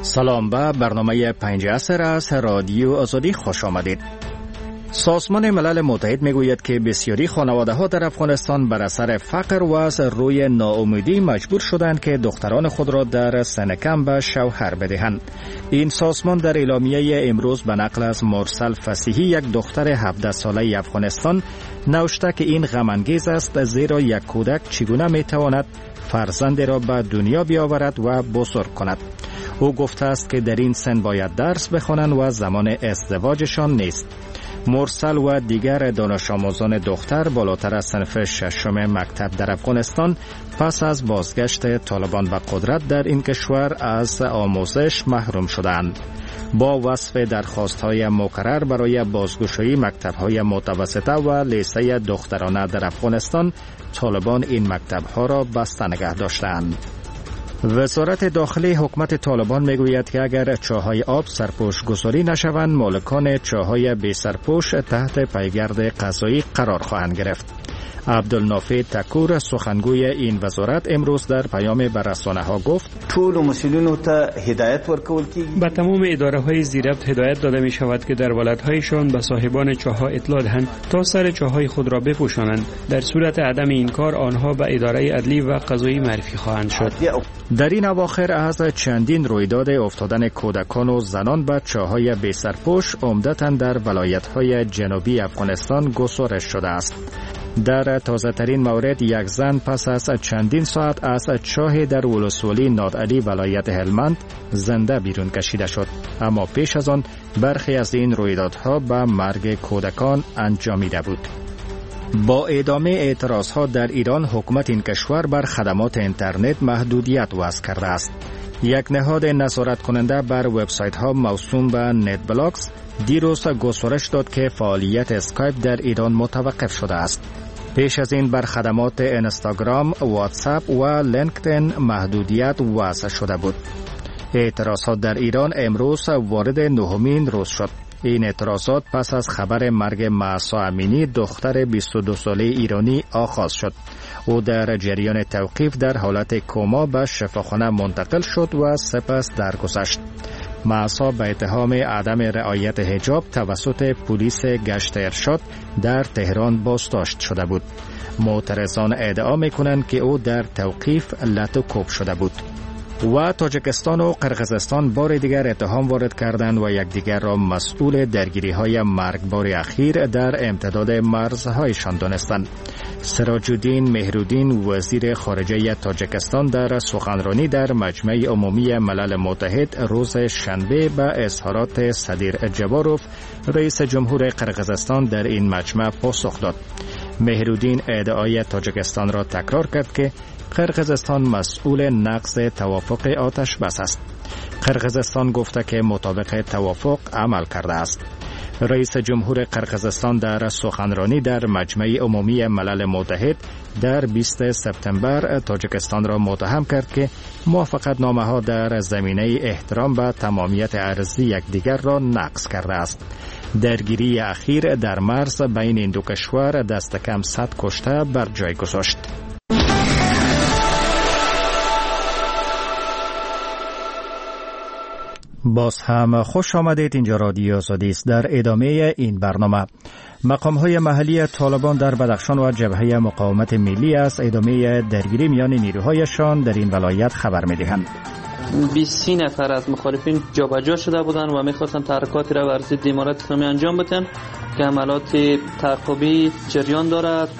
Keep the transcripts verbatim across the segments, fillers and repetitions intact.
سلام به برنامه پنج عصر از رادیو آزادی خوش آمدید. سازمان ملل متحد میگوید که بسیاری خانواده ها در افغانستان بر اثر فقر و از روی ناامیدی مجبور شدند که دختران خود را در سن کم به شوهر بدهند. این سازمان در اعلامیه امروز به نقل از مرسل فصیحی، یک دختر هفده ساله افغانستان، نوشته که این غم انگیز است، زیرا یک کودک چگونه میتواند فرزند را به دنیا بیاورد و بزرگ کند. او گفته است که در این سن باید درس بخوانند و زمان ازدواجشان نیست. مرسل و دیگر دانش آموزان دختر بالاتر از صنف ششم مکتب در افغانستان پس از بازگشت طالبان به قدرت در این کشور از آموزش محروم شدند. با وصف درخواست‌های مکرر برای بازگشایی مکتب‌های متوسطه و لیسه دخترانه در افغانستان، طالبان این مکتب‌ها را بسته نگه داشتند. وزارت داخلی حکومت طالبان میگوید که اگر چاهای آب سرپوش گذاری نشوند، مالکان چاهای بی سرپوش تحت پیگرد قضایی قرار خواهند گرفت. عبدالنافع تکور، سخنگوی این وزارت، امروز در پیام به رسانه‌ها گفت: ټول مسئولینو ته هدایت ورکول کیږي. به تمام اداره‌های زیربط هدایت داده می شود که در ولایت‌هایشان به صاحبان چاه‌ها اطلاع دهند تا سر چاه‌های خود را بپوشانند. در صورت عدم این کار آنها به اداره عدلی و قضایی معرفی خواهند شد. در این اواخر از چندین رویداد افتادن کودکان و زنان به چاه‌های بی سرپوش عمدتاً در ولایت‌های جنوبی افغانستان گزارش شده است. در تازه ترین مورد، یک زن پس از چندین ساعت از چاه در ولسوالی نادعلی ولایت هلمند زنده بیرون کشیده شد، اما پیش از آن برخی از این رویدادها به مرگ کودکان انجامیده بود. با ادامه اعتراضها در ایران، حکومت این کشور بر خدمات اینترنت محدودیت وضع کرده است. یک نهاد نظارت کننده بر وبسایت ها موسوم به نت بلاکس دیروز گزارش داد که فعالیت اسکایپ در ایران متوقف شده است. پیش از این بر خدمات اینستاگرام، واتساپ و لینکدین محدودیت وضع شده بود. اعتراضات در ایران امروز وارد نهمین روز شد. این اعتراضات پس از خبر مرگ مهسا امینی، دختر بیست و دو ساله ایرانی، آغاز شد. او در جریان توقیف در حالت کما به شفاخانه منتقل شد و سپس درگذشت. مهسا به اتهام عدم رعایت حجاب توسط پلیس گشت ارشاد در تهران بازداشت شده بود. معترضان ادعا می‌کنند که او در توقیف لط و کوب شده بود. و تاجیکستان و قرقیزستان بار دیگر اتهام وارد کردند و یکدیگر را مسئول درگیری‌های مرگبار اخیر در امتداد مرزهایشان دانستند. سراج الدین مهرالدین، وزیر خارجه تاجیکستان، در سخنرانی در مجمع عمومی ملل متحد روز شنبه به اظهارات صدیر جباروف، رئیس جمهور قرقیزستان، در این مجمع پاسخ داد. مهرالدین ادعای تاجیکستان را تکرار کرد که قرقیزستان مسئول نقض توافق آتش بس است. قرقیزستان گفته که مطابق توافق عمل کرده است. رئیس جمهور قرقیزستان در سخنرانی در مجمع عمومی ملل متحد در بیست سپتامبر تاجیکستان را متهم کرد که موافقت نامه ها در زمینه احترام به تمامیت ارضی یکدیگر را نقض کرده است. درگیری اخیر در مرز بین این دو کشور دست کم صد کشته بر جای گذاشت. باز هم خوش آمدید. اینجا رادیو آزادی است. در ادامه این برنامه، مقام‌های محلی طالبان در بدخشان و جبهه مقاومت ملی از ادامه درگیری میان نیروهایشان در این ولایت خبر می‌دهند. بیست نفر از مخالفین جابجا شده بودند و می‌خواستند تحرکاتی را بر ضد امارت اسلامی انجام بدهند که عملیات تعقیبی جریان دارد.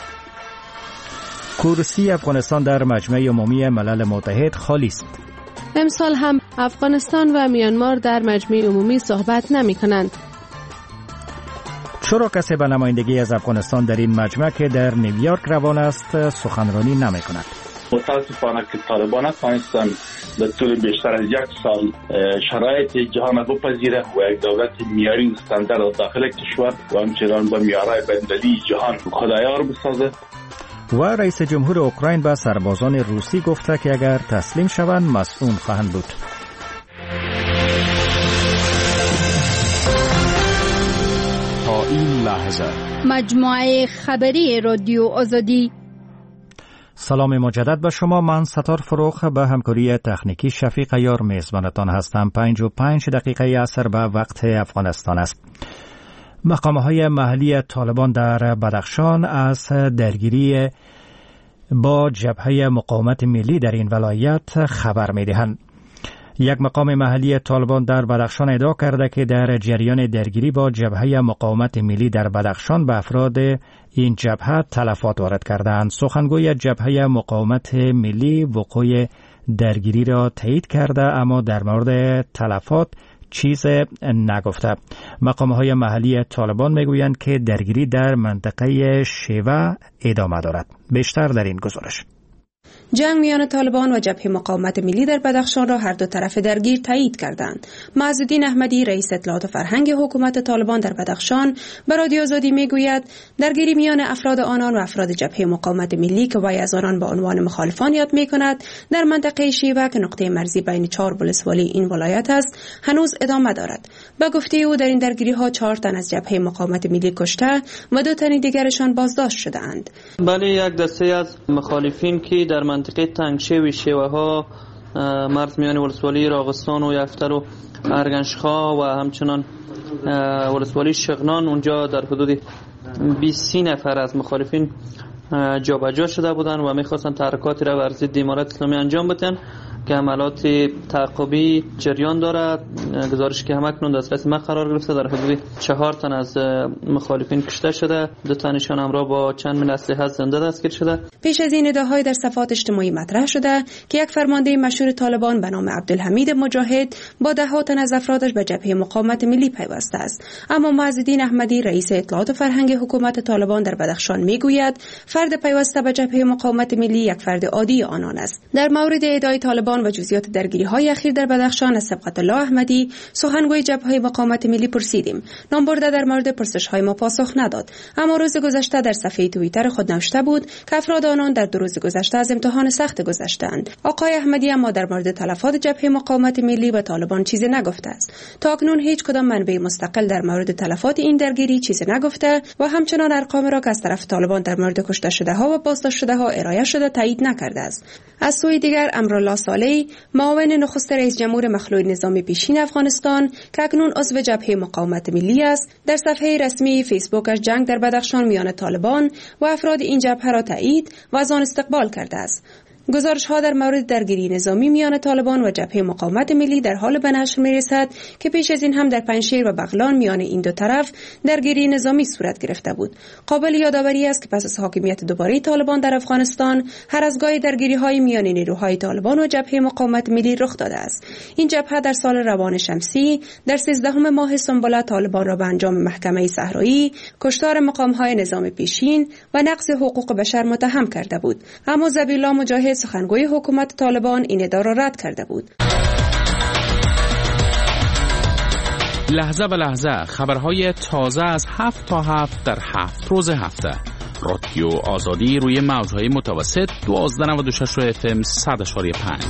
کرسی افغانستان در مجمع عمومی ملل متحد خالی است. امسال هم افغانستان و میانمار در مجمع عمومی صحبت نمی کنند. چرا کسی به نمایندگی از افغانستان در این مجمع که در نیویورک روان است سخنرانی نمی کند؟ متاسفانه که طالبان نتوانستند در طول بیشتر از یک سال شرایط جهان را بپذیره و یک دولت معیاری و استاندارد داخل کشور و همچنان با معیارهای بین‌المللی جهان خودآیار بسازد. و رئیس جمهور اوکراین به سربازان روسی گفته که اگر تسلیم شوند مسئول خواهند بود. تا این لحظه مجموعه خبری رادیو آزادی. سلام مجدد به شما. من ستار فروخ به همکاری تکنیکی شفیق یار میزبانتان هستم. پنج و پنج دقیقه عصر به وقت افغانستان است. مقام‌های محلی طالبان در بدخشان از درگیری با جبهه مقاومت ملی در این ولایت خبر می‌دهند. یک مقام محلی طالبان در بدخشان ادعا کرده که در جریان درگیری با جبهه مقاومت ملی در بدخشان به افراد این جبهه تلفات وارد کردند. سخنگوی جبهه مقاومت ملی وقوع درگیری را تایید کرده اما در مورد تلفات چیز نگفته. مقام‌های محلی طالبان میگویند که درگیری در منطقه شیوه ادامه دارد. بیشتر در این گزارش. جنگ میان طالبان و جبهه مقاومت ملی در بدخشان را هر دو طرف درگیر تایید کردند. معزالدین احمدی رئیس اطلاعات و فرهنگ حکومت طالبان در بدخشان به رادیو آزادی میگوید درگیری میان افراد آنان و افراد جبهه مقاومت ملی که وی از آنان به عنوان مخالفان یاد میکند در منطقه شیوه که نقطه مرزی بین چهار ولسوالی این ولایت است هنوز ادامه دارد. به گفته او در این درگیری ها چهار تن از جبهه مقاومت ملی کشته و دو تن دیگرشان بازداشت شده‌اند. بله، یک دسته از مخالفین که در منطقه تنگشوی شیوه ها مرز میان ولسوالی راغستان و یفتر و ارگنشخا و همچنان ولسوالی شغنان اونجا در حدود بیست نفر از مخالفین جابجا شده بودند و میخواستن تحرکاتی را بر ضد امارت اسلامی انجام بدن که عملیات تعقیبی جریان دارد. گزارش که همکنون دسترس ما قرار گرفته در حدود چهار تن از مخالفین کشته شده، دو تنشان همراه با چند من اسلحه زنده دستگیر شده. پیش از این ادعاهای در صفحات اجتماعی مطرح شده که یک فرمانده مشهور طالبان به نام عبدالحمید مجاهد با ده ها تن از افرادش به جبهه مقاومت ملی پیوسته است. اما معزالدین احمدی رئیس اطلاعات و فرهنگ حکومت طالبان در بدخشان میگوید فرد پیوسته به جبهه مقاومت ملی یک فرد عادی آنان است. در مورد ادعای طالبان و جزئیات درگیری‌های اخیر در بدخشان از سبقت الله احمدی سخنگوی جبهه مقاومت ملی پرسیدیم. نام برده در مورد پرسش‌های ما پاسخ نداد، اما روز گذشته در صفحه توییتر خود نوشته بود که افراد آنان در دو روز گذشته از امتحان سخت گذشتند. آقای احمدی اما در مورد تلفات جبهه مقاومت ملی و طالبان چیزی نگفته است. تا اکنون هیچ کدام منبع مستقل در مورد تلفات این درگیری چیزی نگفته و همچنان ارقام را که از طرف طالبان در مورد کشته شده‌ها و بازداشت شده‌ها ارائه شده تایید نکرده است. از سوی دیگر امرالله صالحی معاون نخست رئیس جمهور مخلوع نظام پیشین افغانستان که اکنون عضو جبهه مقاومت ملی است در صفحه رسمی فیسبوکش جنگ در بدخشان میان طالبان و افراد این جبهه را تایید و از آن استقبال کرده است. گزارش ها در مورد درگیری نظامی میان طالبان و جبهه مقاومت ملی در حال به نشر می رسد که پیش از این هم در پنجشیر و بغلان میان این دو طرف درگیری نظامی صورت گرفته بود. قابل یادآوری است که پس از حاکمیت دوباره طالبان در افغانستان هر از گاهی درگیری های میان نیروهای طالبان و جبهه مقاومت ملی رخ داده است. این جبهه در سال روان شمسی در سیزدهم ماه سنبله طالبان را به انجام محکمه صحرایی، کشتار مقام های نظام پیشین و نقض حقوق بشر متهم کرده بود. اما ذبیح‌الله مجاهد سخنگوی حکومت طالبان این ادعا را رد کرده بود. لحظه به لحظه خبرهای تازه از هفت تا هفت در هفت روز هفته. رادیو آزادی روی موجهای متوسط دوازده و نود و شش اف ام صد و پنج.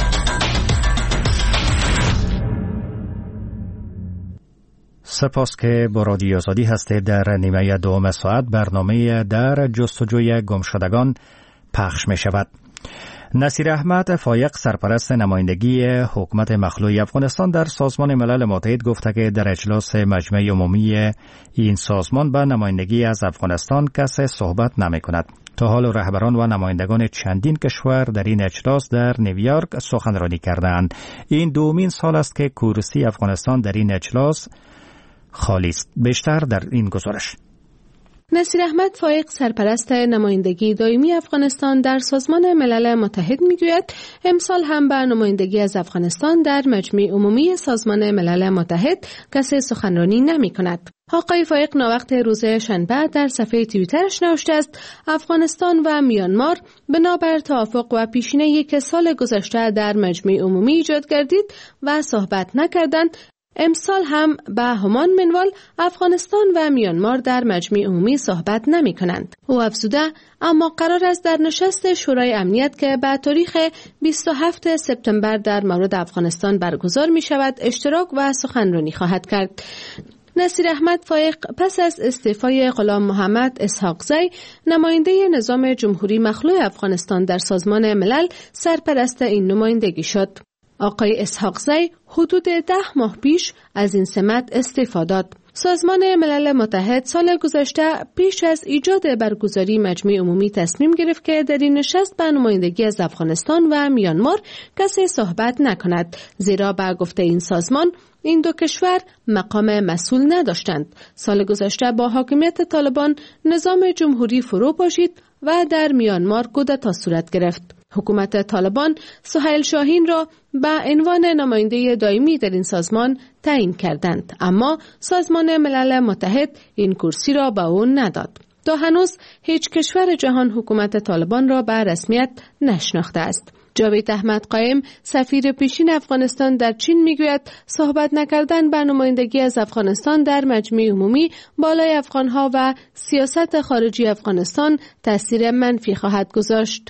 سپاس که با رادیو آزادی هستید. در نیمه دوم ساعت برنامه در جستجوی گمشدگان پخش می شود. نصیر احمد فایق سرپرست نمایندگی حکومت مخلوع افغانستان در سازمان ملل متحد گفته که در اجلاس مجمع عمومی این سازمان به نمایندگی از افغانستان کسی صحبت نمی کند. تا حال رهبران و نمایندگان چندین کشور در این اجلاس در نیویورک سخنرانی کردند. این دومین سال است که کرسی افغانستان در این اجلاس خالی است. بیشتر در این گزارش. نصیر احمد فایق سرپرست نمایندگی دائمی افغانستان در سازمان ملل متحد میگوید امسال هم به نمایندگی از افغانستان در مجمع عمومی سازمان ملل متحد کسی سخنرانی نمی کند. آقای فایق ناوقت روز شنبه در صفحه توییترش نوشته است افغانستان و میانمار بنابر توافق و پیشینه‌ای که سال گذشته در مجمع عمومی ایجاد گردید و صحبت نکردند، امسال هم به همان منوال افغانستان و میانمار در مجمع عمومی صحبت نمی کنند. او افزوده اما قرار است در نشست شورای امنیت که به تاریخ بیست و هفتم سپتامبر در مورد افغانستان برگزار می شود اشتراک و سخنرانی خواهد کرد. نصیر احمد فایق پس از استعفای غلام محمد اسحاقزی نماینده نظام جمهوری مخلوع افغانستان در سازمان ملل سرپرست این نمایندگی شد. آقای اسحاقزی حدود ده ماه پیش از این سمت استعفا داد. سازمان ملل متحد سال گذشته پیش از ایجاد برگزاری مجمع عمومی تصمیم گرفت که در این نشست به نمایندگی از افغانستان و میانمار کسی صحبت نکند، زیرا به گفته این سازمان این دو کشور مقام مسئول نداشتند. سال گذشته با حاکمیت طالبان نظام جمهوری فرو پاشید و در میانمار کودتا صورت گرفت. حکومت طالبان سهیل شاهین را به عنوان نماینده دائمی در این سازمان تعیین کردند، اما سازمان ملل متحد این کرسی را به او نداد. تا هنوز هیچ کشور جهان حکومت طالبان را به رسمیت نشناخته است. جاوید احمد قائم سفیر پیشین افغانستان در چین میگوید صحبت نکردن به نمایندگی از افغانستان در مجمع عمومی بالای افغانها و سیاست خارجی افغانستان تاثیر منفی خواهد گذاشت.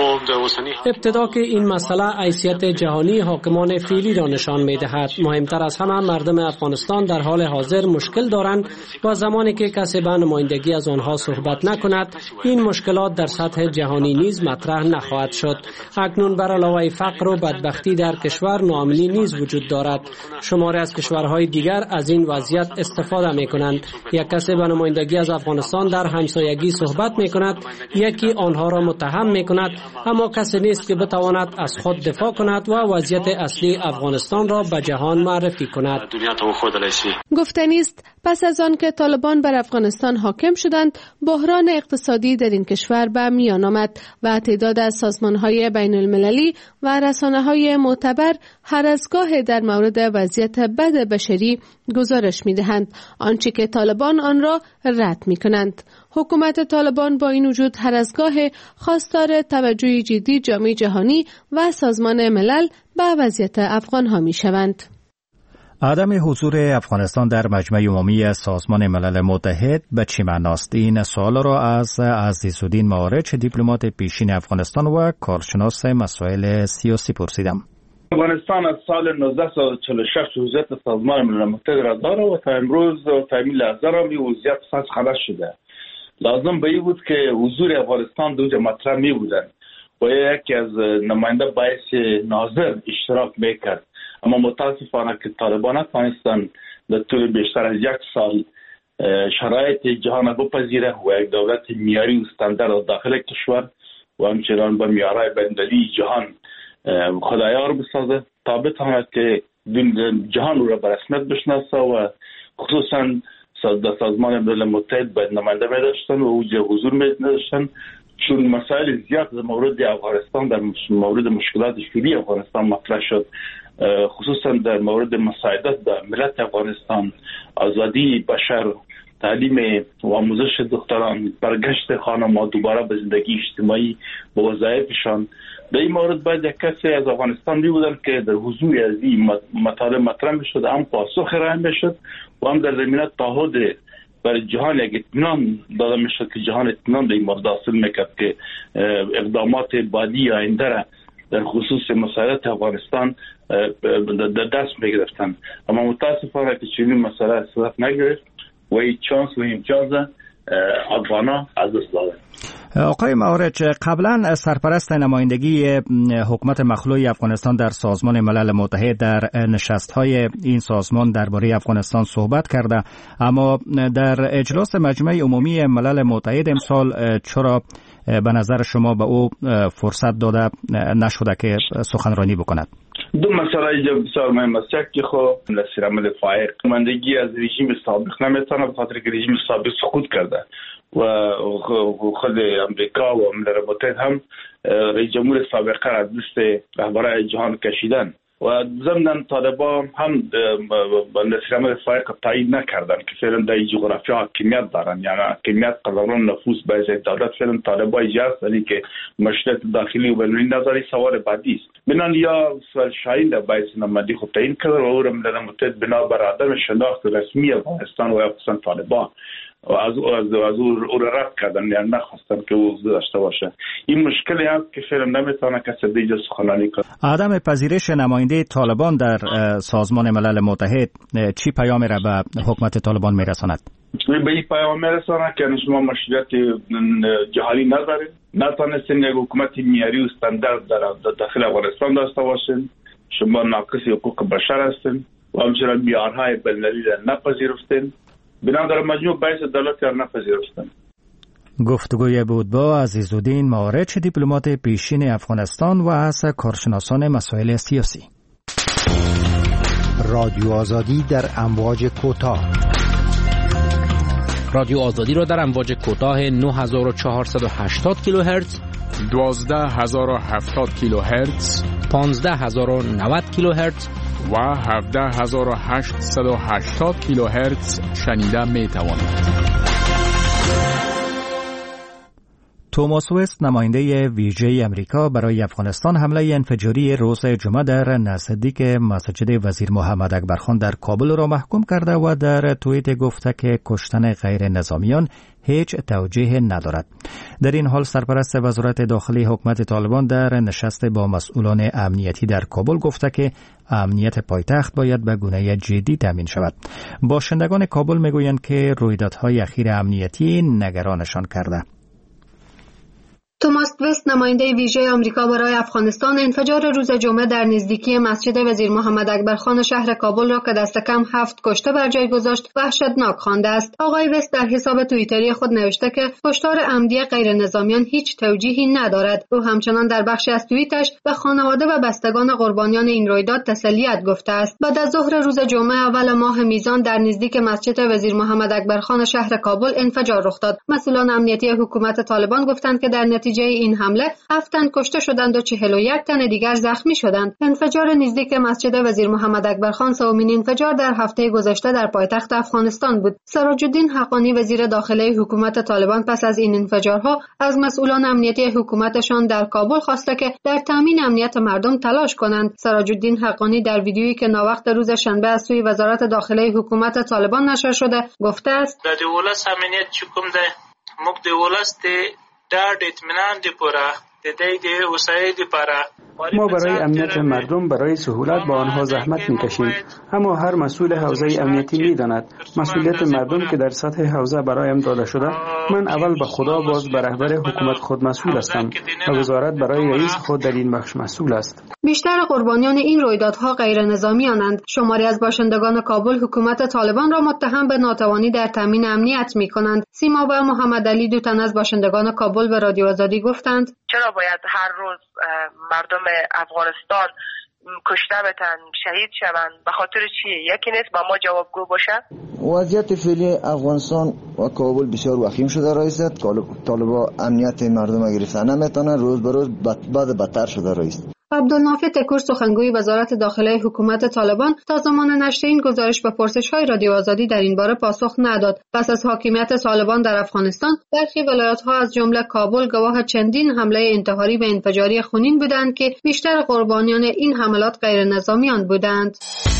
ابتدا که این مسئله حیثیت جهانی حاکمان فعلی را نشان میدهد. مهمتر از همه مردم افغانستان در حال حاضر مشکل دارند و زمانی که کسی به نمایندگی از آنها صحبت نکند این مشکلات در سطح جهانی نیز مطرح نخواهد شد. اکنون بر علاوه فقر و بدبختی در کشور ناامنی نیز وجود دارد. شماری از کشورهای دیگر از این وضعیت استفاده می کنند. یک کسی به نمایندگی از افغانستان در همسایگی صحبت می کند، یکی آنها را متهم می کند، اما کسی نیست که بتواند از خود دفاع کند و وضعیت اصلی افغانستان را به جهان معرفی کند. گفتنی است پس از آن که طالبان بر افغانستان حاکم شدند، بحران اقتصادی در این کشور به میان آمد و تعداد از سازمان‌های بین المللی و رسانه‌های معتبر هر از گاه در مورد وضعیت بد بشری گزارش می‌دهند، آنچه که طالبان آن را رد می‌کنند. حکومت طالبان با این وجود هر از گاه خواستار توجه جدی جامعه جهانی و سازمان ملل به وضعیت افغان‌ها می‌شوند. عدم حضور افغانستان در مجمع عمومی سازمان ملل متحد به چه معناست؟ این سوال را از عزیزالدین معارج دیپلمات پیشین افغانستان و کارشناس مسائل سیاسی پرسیدم. افغانستان از سال نوزده صد و چهل و شش وضعیت سازمان ملل متحد را داره و تا امروز و تا این لحظه را می وضعیت ساز خلاص شده. لازم به این بود که حضور افغانستان دوجه مطرح می بودن و یکی از نماینده باعث ناظر اشتراک میکرد، اما متاسفانه که طالبان نتوانستند در طول بیشتر از یک سال شرایط جهان بپذیره و یک دولت معیاری و استاندارد داخل کشور و همچنان به معیارهای بین‌المللی جهان خدایار بسازه تا بتواند که جهان او را به رسمیت بشناسه و خصوصا در سازمان ملل متحد باید نماینده می داشتن و اوج حضور می داشتن، چون مسائل زیاد در مورد افغانستان در مورد مشکلات فعلی افغانستان مطرح شد، خصوصا در مورد مساعدت به ملت افغانستان، آزادی بشر، تعلیم و آموزش دختران، برگشت خانم‌ها دوباره به زندگی اجتماعی به وظایفشان. در این مورد باید یک کسی از افغانستان می بودن که در حضور از این مطالب مطرح می شد، هم پاسخ راه می شد و هم در زمینه تعهد برای جهان یک اطمینان داده می شد که جهان اطمینان در این مورد حاصل میکرد که اقدامات بعدی آینده را در خصوص مسائلات افغانستان در دست میگرفتن. اما متاسفانه که چنین مسئله صورت نگرفت و این چانس و امتیاز افغانا از دست دادن. آقای معارج، قبلا سرپرست نمایندگی حکومت مخلوع افغانستان در سازمان ملل متحد در نشست‌های این سازمان درباره افغانستان صحبت کرده، اما در اجلاس مجمع عمومی ملل متحد امسال چرا به نظر شما به او فرصت داده نشده که سخنرانی بکند؟ دو مسئله بسیار مهم است. یکی خب نصیر احمد فایق نمایندگی از رژیم سابق نمیتونه به خاطر که رژیم سابق سقوط کرده و خود امریکا و ملل متحد هم رئیس جمهور سابق را از لیست رهبران جهان کشیدن و ضمن طالبان هم نصیر احمد فایق تایید نکردن که فعلا در جغرافیا حاکمیت دارن، یعنی حاکمیت قدران نفوذ به ازای دولت فعلا طالبان ایجاست، ولی که مشکلات داخلی و بین‌المللی نداری. سوال بعدی است بنان یا سوال شاهین در باعث نمایندگی خود تعیین کرد و او را ملل متحد بنا بر عدم شناخت رسمی افغانستان و افغانستان طالبان و از از از او را رد کردن، یعنی نخواستن که او داشته باشه. این مشکلی است که فعلا نمیتونه کسی دیگه سخنرانی کنه. عدم پذیرش نماینده طالبان در سازمان ملل متحد چی پیامی را به حکومت طالبان میرساند؟ به این پیام میرساند که شما مشروعیت جهانی ندارید، نتونستین یک حکومت معیاری و استاندارد در داخل افغانستان داشته باشین، شما ناقص حقوق بشر هستین و همچنین معیارهای بین‌المللی را نپذیرفتین، بنابراین مجموع باعث دولت را نپذیرفتن. گفتگوی بود با عزیزالدین مارچ، دیپلمات پیشین افغانستان و از کارشناسان مسائل سیاسی. رادیو آزادی در امواج کوتاه. رادیو آزادی را در امواج کوتاه نه هزار و چهارصد و هشتاد کیلوهرتز، دوازده هزار و هفتاد کیلوهرتز، پانزده هزار و نود کیلوهرتز و هفده هزار و هشتصد و هشتاد کیلوهرتز شنیده می توانید. توماس وست، نماینده ویژه امریکا برای افغانستان، حمله انفجاری روز جمعه در نزدیک مسجد وزیر محمد اکبر خان در کابل را محکوم کرده و در توییت گفته که کشتن غیر نظامیان هیچ توجیه ندارد. در این حال سرپرست وزارت داخلی حکومت طالبان در نشست با مسئولان امنیتی در کابل گفته که امنیت پایتخت باید به گونه جدی تامین شود. باشندگان کابل میگویند که رویدادهای اخیر امنیتی نگرانشان کرده. توماس وست، نماینده ویژه آمریکا برای افغانستان، انفجار روز جمعه در نزدیکی مسجد وزیر محمد اکبر خان شهر کابل را که دست کم هفت کشته بر جای گذاشت وحشتناک خوانده است. آقای وست در حساب توییتری خود نوشته که کشتار عمدی غیر نظامیان هیچ توجیهی ندارد. او همچنان در بخشی از توییتش به خانواده و بستگان قربانیان این رویداد تسلیت گفته است. بعد از ظهر روز جمعه اول ماه میزان در نزدیک مسجد وزیر محمد اکبر خان شهر کابل انفجار رخ داد. مسئولان امنیتی حکومت طالبان گفتند که در نتیجه این حمله هفت تن کشته شدند و چهل و یک تن دیگر زخمی شدند. انفجار نزدیک مسجد وزیر محمد اکبر خان سومین انفجار در هفته گذشته در پایتخت افغانستان بود. سراج‌الدین حقانی، وزیر داخلی حکومت طالبان، پس از این انفجارها از مسئولان امنیتی حکومتشان در کابل خواسته که در تامین امنیت مردم تلاش کنند. سراج‌الدین حقانی در ویدیویی که ناوقت روز شنبه از سوی وزارت داخلی حکومت طالبان نشر شده گفته است: د دولت امنیت چکم ده موږ د ولست ډاډ اطمینان دی پوره د دې د اوسایې دی پاره. ما برای امنیت مردم برای سهولت با آنها زحمت میکشیم، اما هر مسئول حوزه امنیتی میداند مسئولیت مردم که در سطح حوزه برایم داده شده. من اول به خدا باز به رهبر حکومت خود مسئول هستم و وزارت برای رئیس خود در این بخش مسئول است. بیشتر قربانیان این رویدادها غیر نظامیانند. شماری از باشندگان کابل حکومت طالبان را متهم به ناتوانی در تامین امنیت میکنند. سیما و محمد علی، دو تن از باشندگان کابل، به رادیو آزادی گفتند: چرا باید هر روز مردم افغانستان کشته بشن، شهید شوند؟ به خاطر چی؟ یکی نیست با ما جوابگو باشه؟ وضعیت فعلی افغانستان و کابل بسیار وخیم شده رئیس. طالبان امنیت مردم گرفتن نمیتونه، روز به روز بد بدتر شده رئیس. عبدالنافع تکور، سخنگوی وزارت داخلی حکومت طالبان، تا زمان نشر این گزارش به پرسش‌های رادیو آزادی در این باره پاسخ نداد. پس از حاکمیت طالبان در افغانستان، برخی ولایت‌ها از جمله کابل گواه چندین حمله انتحاری و انفجاری خونین بودند که بیشتر قربانیان این حملات غیر نظامیان بودند.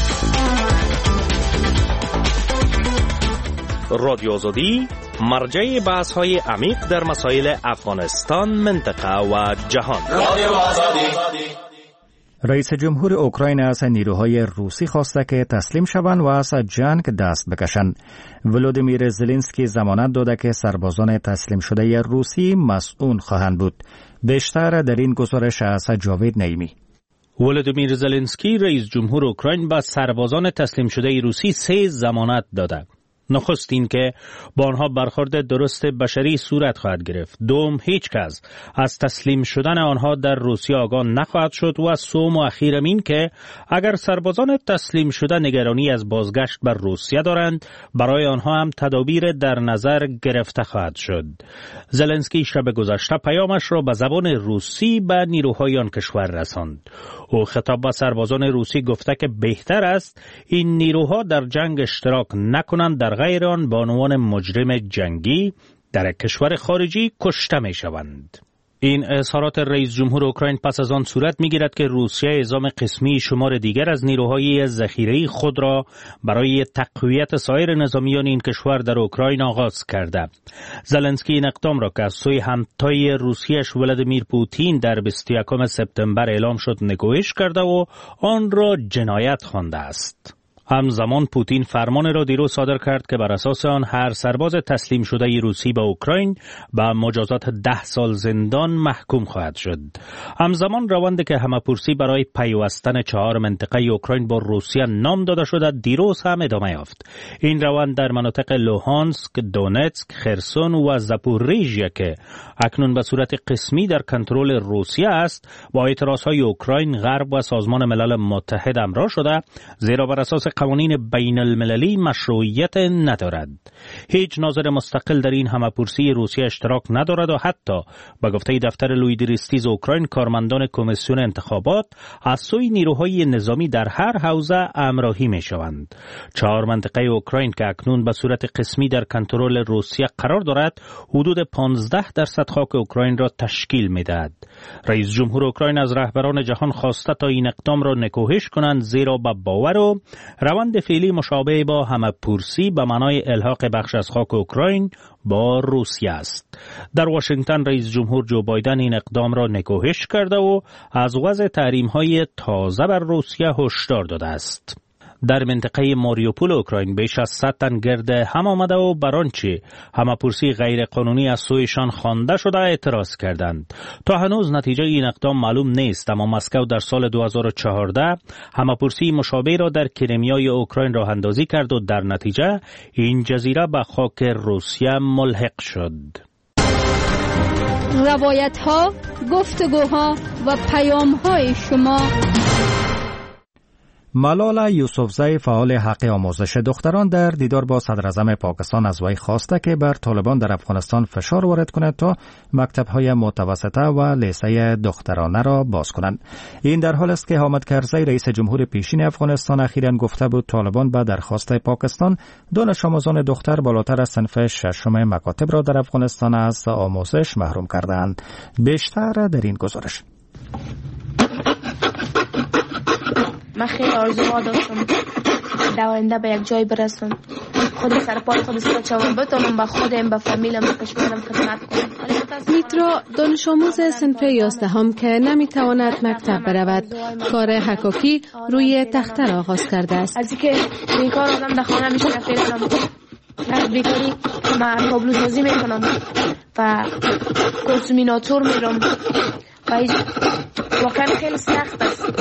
رادیو آزادی، مرجع بحث‌های عمیق در مسائل افغانستان، منطقه و جهان. رئیس جمهور اوکراین از نیروهای روسی خواسته که تسلیم شوند و از جنگ دست بکشند. ولودیمیر زلنسکی ضمانت داده که سربازان تسلیم شده روسی مسئول خواهند بود. بیشتر در این گزارش از جاوید نعیمی. ولودیمیر زلنسکی، رئیس جمهور اوکراین، به سربازان تسلیم شده روسی سه ضمانت داده. نخست این که با آنها برخورد درست بشری صورت خواهد گرفت. دوم، هیچ کس از تسلیم شدن آنها در روسیه آگاه نخواهد شد. و سوم و اخیرم این که اگر سربازان تسلیم شده نگرانی از بازگشت بر روسیه دارند، برای آنها هم تدابیر در نظر گرفته خواهد شد. زلنسکی شب گذشته پیامش را به زبان روسی به نیروهای آن کشور رساند. او خطاب به سربازان روسی گفته که بهتر است این نیروها در جنگ اشتراک نکنند، در غیر آن به عنوان مجرم جنگی در کشور خارجی کشته می شوند. این اظهارات رئیس جمهور اوکراین پس از آن صورت می‌گیرد که روسیه اعزام قسمی شمار دیگر از نیروهای ذخیره‌ای خود را برای تقویت سایر نظامیان این کشور در اوکراین آغاز کرده. زلنسکی این اقدام را که از سوی همتای روسیه‌اش ولادیمیر پوتین در بیست و یکم سپتامبر اعلام شد نکوهش کرده و آن را جنایت خوانده است. همزمان پوتین فرمان را دیروز صادر کرد که بر اساس آن هر سرباز تسلیم شده روسی به اوکراین به مجازات ده سال زندان محکوم خواهد شد. همزمان روندی که همه‌پرسی برای پیوستن چهار منطقه اوکراین با روسیه نام داده شده دیروز هم ادامه یافت. این روند در مناطق لوهانسک، دونتسک، خرسون و زاپوریژیا که اکنون به صورت قسمی در کنترل روسیه است با اعتراضهای اوکراین، غرب و سازمان ملل متحد همراه شده، زیرا بر اساس قوانین بین المللی مشروعیت ندارد. هیچ ناظر مستقل در این همه‌پرسی روسیه اشتراک ندارد و حتی به گفته دفتر لویدریستیز اوکراین کارمندان کمیسیون انتخابات از سوی نیروهای نظامی در هر حوزه همراهی می شوند. چهار منطقه اوکراین که اکنون به صورت قسمی در کنترل روسیه قرار دارد حدود پانزده درصد خاک اوکراین را تشکیل می دهد. رئیس جمهور اوکراین از رهبران جهان خواسته تا این اقدام را نکوهش کنند، زیرا به باور و روند فعلی مشابه با همه‌پرسی به معنای الحاق بخش از خاک اوکراین با روسیه است. در واشنگتن رئیس جمهور جو بایدن این اقدام را نکوهش کرده و از وضع تحریم‌های تازه بر روسیه هشدار داده است. در منطقه ماریوپول اوکراین بیش از صد تن گرد هم آمده و بر آنچه همه‌پرسی غیر قانونی از سویشان خوانده شده اعتراض کردند. تا هنوز نتیجه این اقدام معلوم نیست، اما مسکو در سال دو هزار و چهارده همه‌پرسی مشابه را در کریمیای اوکراین راه اندازی کرد و در نتیجه این جزیره به خاک روسیه ملحق شد. روایت‌ها، گفتگوها و پیام‌های شما. ملالا یوسفزی فعال حق آموزش دختران در دیدار با صدراعظم پاکستان از وی خواسته که بر طالبان در افغانستان فشار وارد کند تا مکتب‌های متوسطه و لیسه دخترانه را باز کنند. این در حال است که حامد کرزی رئیس جمهور پیشین افغانستان اخیراً گفته بود طالبان به درخواست پاکستان دانش آموزان دختر بالاتر از صنف ششم مکاتب را در افغانستان از آموزش محروم کردند. بیشتر در این گزارش. من خیلی آرزوها داشتم در آینده به یک جای برسم، خود سر پای خود سر چاوم بتونم با خودم، با فامیلم، با کشورم خدمت کنم. میترا دانش آموز صنف یازدهم که نمیتواند مکتب برود، کار حکاکی روی تختر آغاز کرده است. از اینکه این کار آدم در خانه میشه فکر کنم از بیکاری من تابلو سازی میکنم و کنسومیناتور میرم و واقعا خیلی سخت است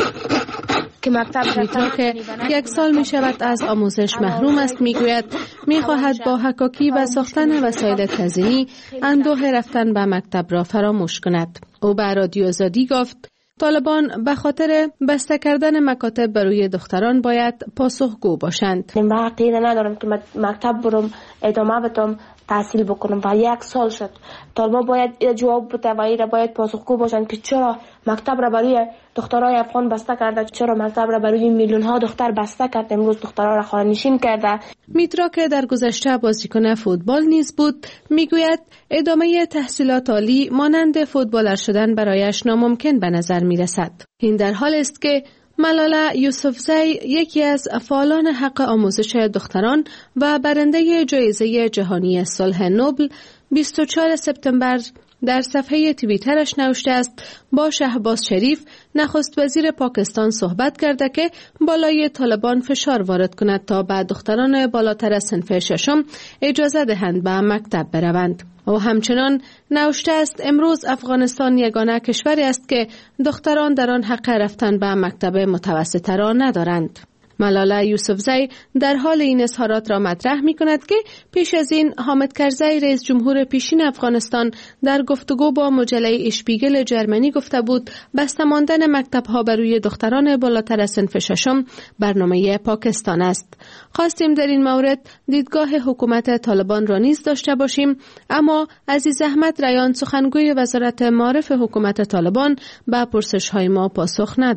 که مکتب میترا که یک سال می شود از آموزش محروم است میگوید میخواهد با حکاکی و ساختن وسایل تزیینی اندوه رفتن به مکتب را فراموش کند. او به رادیو آزادی گفت طالبان به خاطر بسته کردن مکاتب برای دختران باید پاسخگو باشند. من عقیده ندارم که مکتب برم ادامه بدم تحصیل بکنم و یک سال شد. طالبان باید جواب بده و ایره باید پاسخگو باشند که چرا مکتب را برای دخترای افغان بسته کرده، چرا مکتب را برای میلیون ها دختر بسته کرده، امروز دخترها را خانه‌نشین کرده. میترا که در گذشته بازیکن فوتبال نیز بود میگوید ادامه تحصیلات عالی مانند فوتبالر شدن برایش ناممکن به نظر میرسد. این در حال است که ملالا یوسفزی یکی از فعالان حق آموزش دختران و برنده جایزه جهانی صلح نوبل بیست و چهارم سپتامبر در صفحه توییترش نوشته است با شهباز شریف نخست وزیر پاکستان صحبت کرده که بالای طالبان فشار وارد کند تا به دختران بالاتر از صنف ششم اجازه دهند به مکتب بروند. و همچنان نوشته است امروز افغانستان یگانه کشوری است که دختران در آن حق رفتن به مکتب متوسطه را ندارند. ملالا یوسفزی در حال این اظهارات را مطرح می کند که پیش از این حامد کرزی رئیس جمهور پیشین افغانستان در گفتگو با مجله اشپیگل جرمنی گفته بود بسته ماندن مکتب ها برای دختران بالاتر از صنف ششم برنامه پاکستان است. خواستیم در این مورد دیدگاه حکومت طالبان را نیز داشته باشیم، اما عزیز احمد ریان سخنگوی وزارت معارف حکومت طالبان به پرسش های ما پاسخ نداد.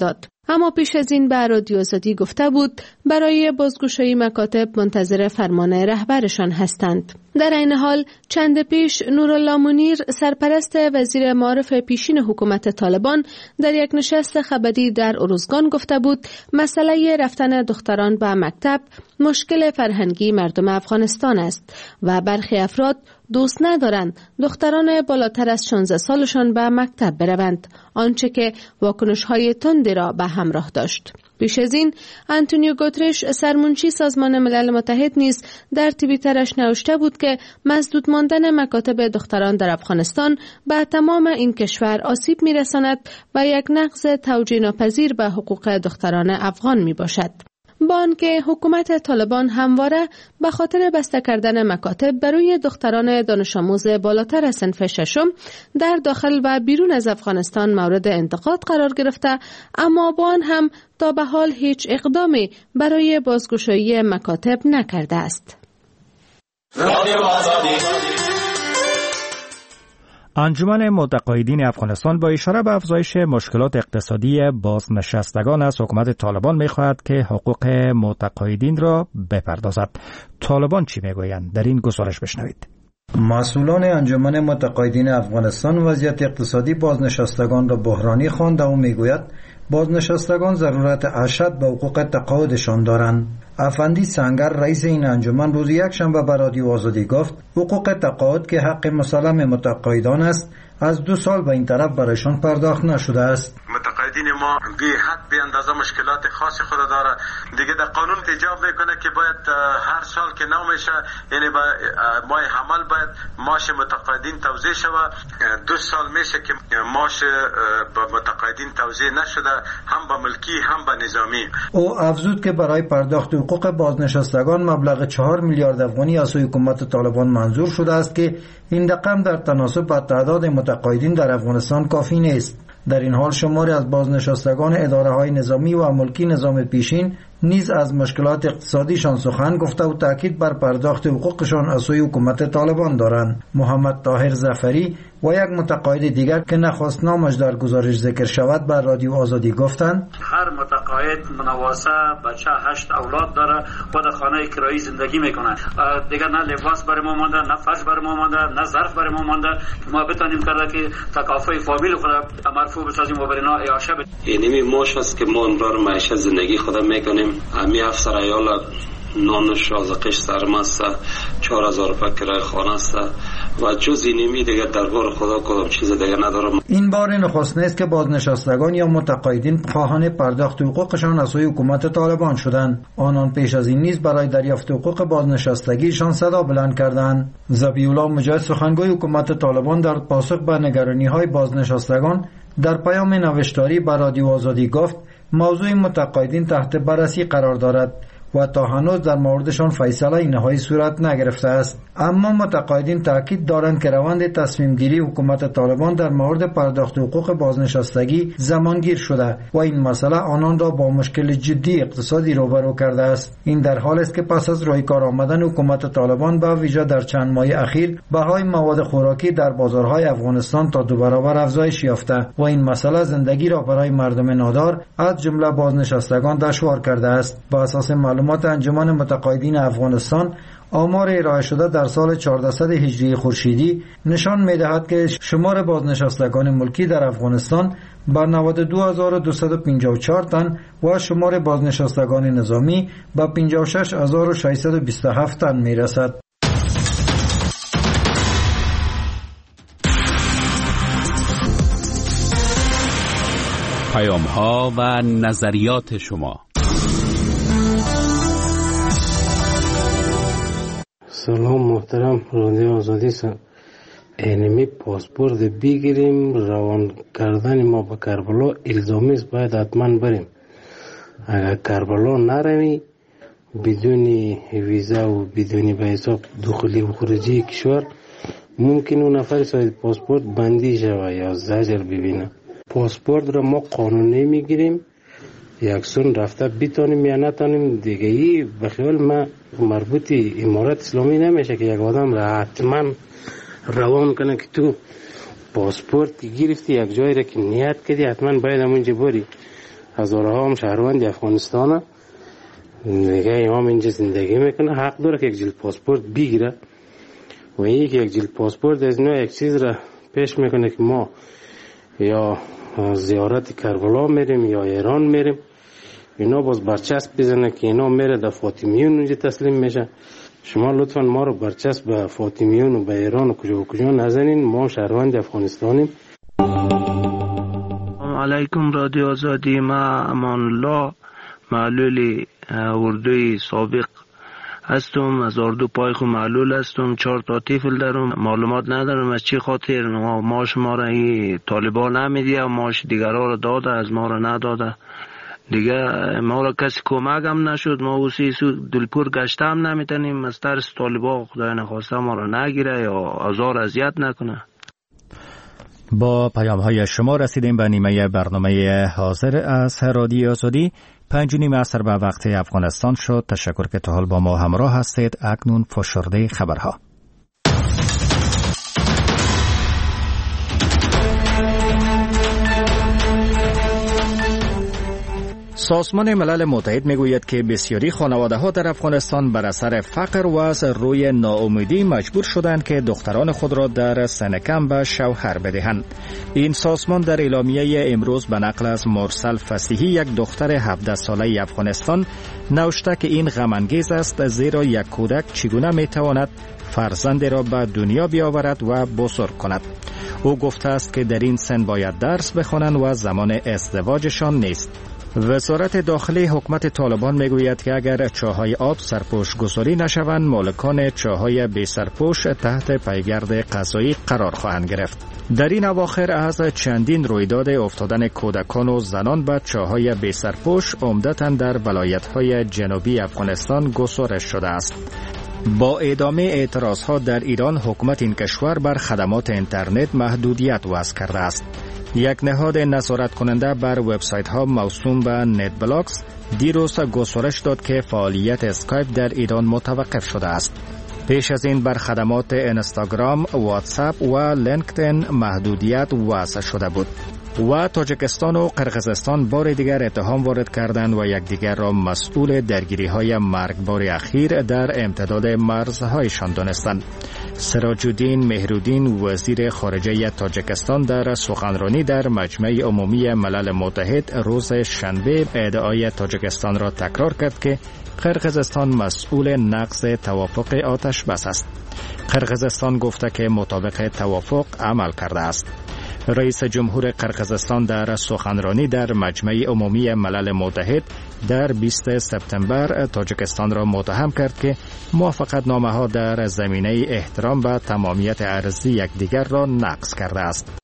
اما پیش از این به رادیو آزادی گفته بود برای بازگشایی مکاتب منتظر فرمان رهبرشان هستند. در این حال چند پیش نورالله منیر سرپرست وزیر معارف پیشین حکومت طالبان در یک نشست خبری در ارزگان گفته بود مسئله رفتن دختران به مکتب مشکل فرهنگی مردم افغانستان است و برخی افراد دوست ندارند دختران بالاتر از شانزده سالشان به مکتب بروند، آنچه که واکنش‌های تندی را به همراه داشت. پیش از این آنتونیو گوترش سرمنشی سازمان ملل متحد نیز در توییترش نوشته بود که مسدود ماندن مکاتب دختران در افغانستان به تمام این کشور آسیب می‌رساند و یک نقض توجیه ناپذیر به حقوق دختران افغان میباشد. با آنکه حکومت طالبان همواره به خاطر بسته کردن مکاتب برای دختران دانش آموز بالاتر از صنف ششم در داخل و بیرون از افغانستان مورد انتقاد قرار گرفته، اما با آن هم تا به حال هیچ اقدامی برای بازگشایی مکاتب نکرده است. انجمن متقاعدین افغانستان با اشاره به افزایش مشکلات اقتصادی بازنشستگان از حکومت طالبان می‌خواهد که حقوق متقاعدین را بپردازد. طالبان چی میگویند؟ در این گزارش بشنوید. مسئولان انجمن متقاعدین افغانستان وضعیت اقتصادی بازنشستگان را بحرانی خوانده و میگوید بازنشستگان ضرورت اشد به حقوق تقاعدشان دارند. افندی سنگر رئیس این انجمن روز یک شنبه به رادیو آزادی گفت حقوق تقاعد که حق مسلم متقاعدان است از دو سال به این طرف برایشان پرداخت نشده است. متقاعدین ما بی حد بی اندازه مشکلات خاص خود داره. دیگه در قانون ایجاب میکنه که باید هر سال که نو میشه یعنی با ماه حمل باید معاش متقاعدین توزیع شود. دو سال میشه که معاش با متقاعدین توزیع نشده، هم با ملکی هم با نظامی. او افزود که برای پرداخت حقوق بازنشستگان مبلغ چهار میلیارد افغانی از سوی حکومت طالبان منظور شده است که این رقم در تناسب با تعداد متقاعدین در افغانستان کافی نیست. در این حال شماری از بازنشستگان اداره‌های نظامی و ملکی نظام پیشین نیز از مشکلات اقتصادیشان سخن گفته و تاکید بر پرداخت حقوقشان از سوی حکومت طالبان دارند. محمد طاهر ظفری و یک متقاعد دیگر که نخواست نامش در گزارش ذکر شود بر رادیو آزادی گفتند هر متقاعد منواسه بچه هشت اولاد داره و در خانه کرایی زندگی میکنه. دیگر نه لباس برای ما مانده، نه فرش برای ما مانده، نه ظرف برای ما مانده. ما بتونیم کرده که تکافل فامیل خود مرفوع بسازیم و برای نا اعاشه بدیم. اینمی موش است که ما امرار معیشت زندگی خود میکنیم. امی افسر ایال نانش رازقش سرمست چهار هزار روپیه کرای خانه است و جز اینمی دیگر دربار خدا کدام چیز دیگر ندارم. این بار نخست نیست که بازنشستگان یا متقاعدین خواهان پرداخت حقوقشان از سوی حکومت طالبان شدند. آنان پیش از این نیز برای دریافت حقوق بازنشستگیشان صدا بلند کردند. ذبیح‌الله مجاهد سخنگوی حکومت طالبان در پاسخ به نگرانی‌های بازنشستگان در پیام نوشتاری به رادیو آزادی گفت موضوع متقاعدین تحت بررسی قرار دارد و تا هنوز در موردشان فیصله نهایی صورت نگرفته است. اما متقاعدین تاکید دارند که روند تصمیم گیری حکومت طالبان در مورد پرداخت حقوق بازنشستگی زمانگیر شده و این مسئله آنان را با مشکل جدی اقتصادی روبرو کرده است. این در حال است که پس از روی کار آمدن حکومت طالبان به ویژه در چند ماه اخیر بهای مواد خوراکی در بازارهای افغانستان تا دو برابر افزایش یافته و این مسئله زندگی را برای مردم نادار از جمله بازنشستگان دشوار کرده است. با اساس معلومات انجمن متقاعدین افغانستان آمار ارائه شده در سال چهاردهصد هجری خورشیدی نشان می‌دهد که شمار بازنشستگان ملکی در افغانستان به نود و دو هزار و دویست و پنجاه و چهار تن و شمار بازنشستگان نظامی به پنجاه و شش هزار و ششصد و بیست و هفت تن می‌رسد. پیام‌ها و نظریات شما. سلام محترم رادیو آزادی سا اینمی پاسپورت بگیریم روان کردن ما به کربلا الزامی است، باید حتما بریم. اگر کربلا نروی بدون ویزا و بدون به حساب دخولی و خروجی کشور ممکن اون نفر صاحب پاسپورت بندی شود یا زجر ببینه. پاسپورت را ما قانونی میگیریم، یکسون رفته بیتانیم یا نتانیم دیگه. ای به خیال ما مربوط امارات اسلامی نمیشه که یک آدم را حتما روان کنه که تو پاسپورت گرفتی یک جایی را که نیت کردی حتما باید همونجا بری. هزارها هم شهروند افغانستان دیگه امام اینجا زندگی میکنه، حق داره که یک جلد پاسپورت بگیره و این که یک جلد پاسپورت از نوع یک چیز را پیش میکنه که ما یا زیارت کربلا میریم یا ایران میریم، اینا باز برچسب بزنه که اینا میره در فاطمیون اونجا تسلیم میشه. شما لطفا ما رو برچسب به فاطمیون و به ایران و کجا و کجا نزنین، ما شهروند افغانستانیم. علیکم رادیو آزادی، ما امان الله معلولی اردوی سابق هستم، از اردو پایخو معلول هستم، چهار تا طفل دارم. معلومات ندارم از چی خاطر ماش ما را این طالبان نمیدیه و ماش دیگرها را داده، از ما را نداده دیگه. ما را کسی کمک هم نشد، ما اوسی سو دلپور گشته هم نمیتونیم، از ترس طالبان خدای نخواسته ما را نگیره یا آزار اذیت نکنه. با پیام های شما رسیدیم به نیمه برنامه حاضر از رادیو آزادی. پنج نیم عصر به وقت افغانستان شد. تشکر که تا حال با ما همراه هستید. اکنون فشرده خبرها. سازمان ملل متحد میگوید که بسیاری خانواده ها در افغانستان بر اثر فقر و از روی ناامیدی مجبور شدند که دختران خود را در سن کم به شوهر بدهند. این سازمان در اعلامیه امروز به نقل از مرسل فصیحی، یک دختر هفده ساله افغانستان، نوشته که این غم انگیز است، زیرا یک کودک چگونه میتواند فرزند را به دنیا بیاورد و بزرگ کند. او گفته است که در این سن باید درس بخوانند و زمان ازدواجشان نیست. وزارت داخلی حکومت طالبان میگوید که اگر چاهای آب سرپوش گذاری نشوند، مالکان چاهای بی سرپوش تحت پیگرد قضایی قرار خواهند گرفت. در این اواخر از چندین رویداد افتادن کودکان و زنان به چاهای بی سرپوش عمدتاً در ولایت‌های جنوبی افغانستان گسترش شده است. با ادامه اعتراضها در ایران، حکومت این کشور بر خدمات اینترنت محدودیت وضع کرده است. یک نهاد نظارت کننده بر وبسایت ها موسوم به نت بلاکس دیروز گزارش داد که فعالیت اسکایپ در ایران متوقف شده است. پیش از این بر خدمات اینستاگرام، واتساپ و لینکدین محدودیت وضع شده بود. و تاجیکستان و قرقیزستان بار دیگر اتهام وارد کردند و یکدیگر را مسئول درگیری های مرگبار اخیر در امتداد مرزهایشان دانستند. سراج الدین مهرالدین، وزیر خارجه تاجیکستان، در سخنرانی در مجمع عمومی ملل متحد روز شنبه ادعای تاجیکستان را تکرار کرد که قرقیزستان مسئول نقض توافق آتش بس است. قرقیزستان گفته که مطابق توافق عمل کرده است. رئیس جمهور قرقیزستان در سخنرانی در مجمع عمومی ملل متحد در بیست سپتامبر تاجیکستان را متهم کرد که موافقت نامه ها در زمینه احترام به تمامیت ارضی یکدیگر را نقض کرده است.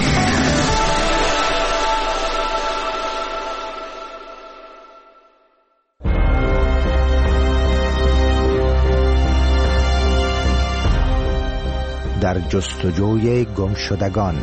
در جستجوی گمشدگان.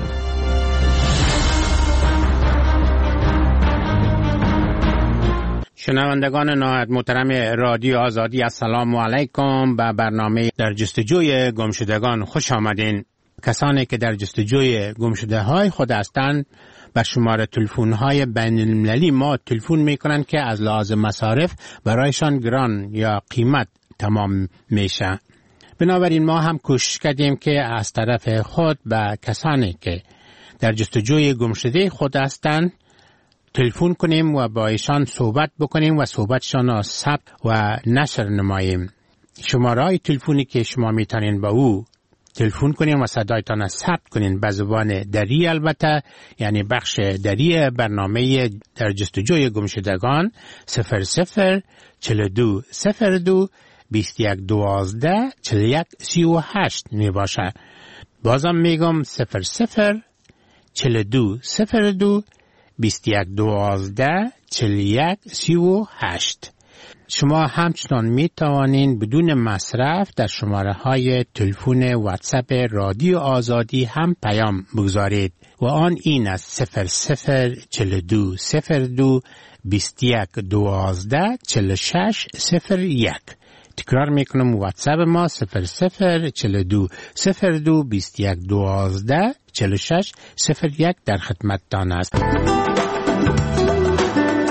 شنوندگان نهایت محترم رادیو آزادی، السلام علیکم. به برنامه در جستجوی گمشدگان خوش آمدین. کسانی که در جستجوی گمشده های خود هستند به شماره تلفن های بین المللی ما تلفن می کنند که از لحاظ مصارف برایشان گران یا قیمت تمام میشه. بنابراین ما هم کوشش کردیم که از طرف خود به کسانی که در جستجوی گمشده خود هستند تلفن کنیم و با ایشان صحبت بکنیم و صحبتشان را ثبت و نشر نماییم. شماره های تلفنی که شما میتونین با او تلفن کنین و صدایتان را ثبت کنین به زبان دری، البته یعنی بخش دری برنامه در جستجوی گمشدگان صفر صفر چهل دو صفر دو بیست یک دوازده چهل یک سی و هشت می باشه. بازم میگم صفر صفر چهل دو صفر دو بیست یک دوازده چهل یک سی و هشت. شما همچنان می توانین بدون مصرف در شماره های تلفن واتساپ رادیو آزادی هم پیام بگذارید و آن این است صفر صفر چهل دو صفر دو بیست یک دوازده چهل شش صفر یک. تکرار میکنم واتساپ ما صفر صفر چهل دو صفر دو بیست یک دوازده چهل شش صفر یک در خدمت دان است.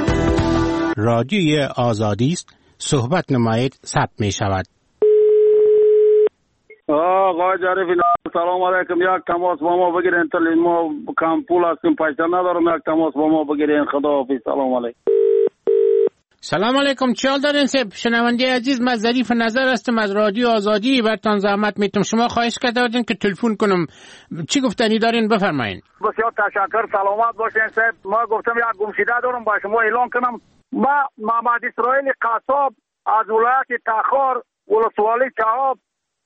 رادیوی آزادی است. صحبت نمایید، ثبت می شود. آقای جعفری سلام علیکم. یک تماس با ما بگیرین، تا ما کم پول هستیم، پیسه ندارم، یک تماس با ما بگیرین. خداحافظ. سلام علیکم. سلام علیکم. چی حال دارین سب شنونده عزیز؟ من ظریف نظر هستم از رادیو آزادی. برتان زحمت میتم، شما خواهش کرده بودین که تلفن کنم. چی گفتنی دارین؟ بفرمایین. بسیار تشکر. سلامت باشین صاحب. ما گفتم یک گمشده دارم با شما اعلان کنم. ما محمد اسرائیل قصاب از ولایت تخار ولسوالی چهاب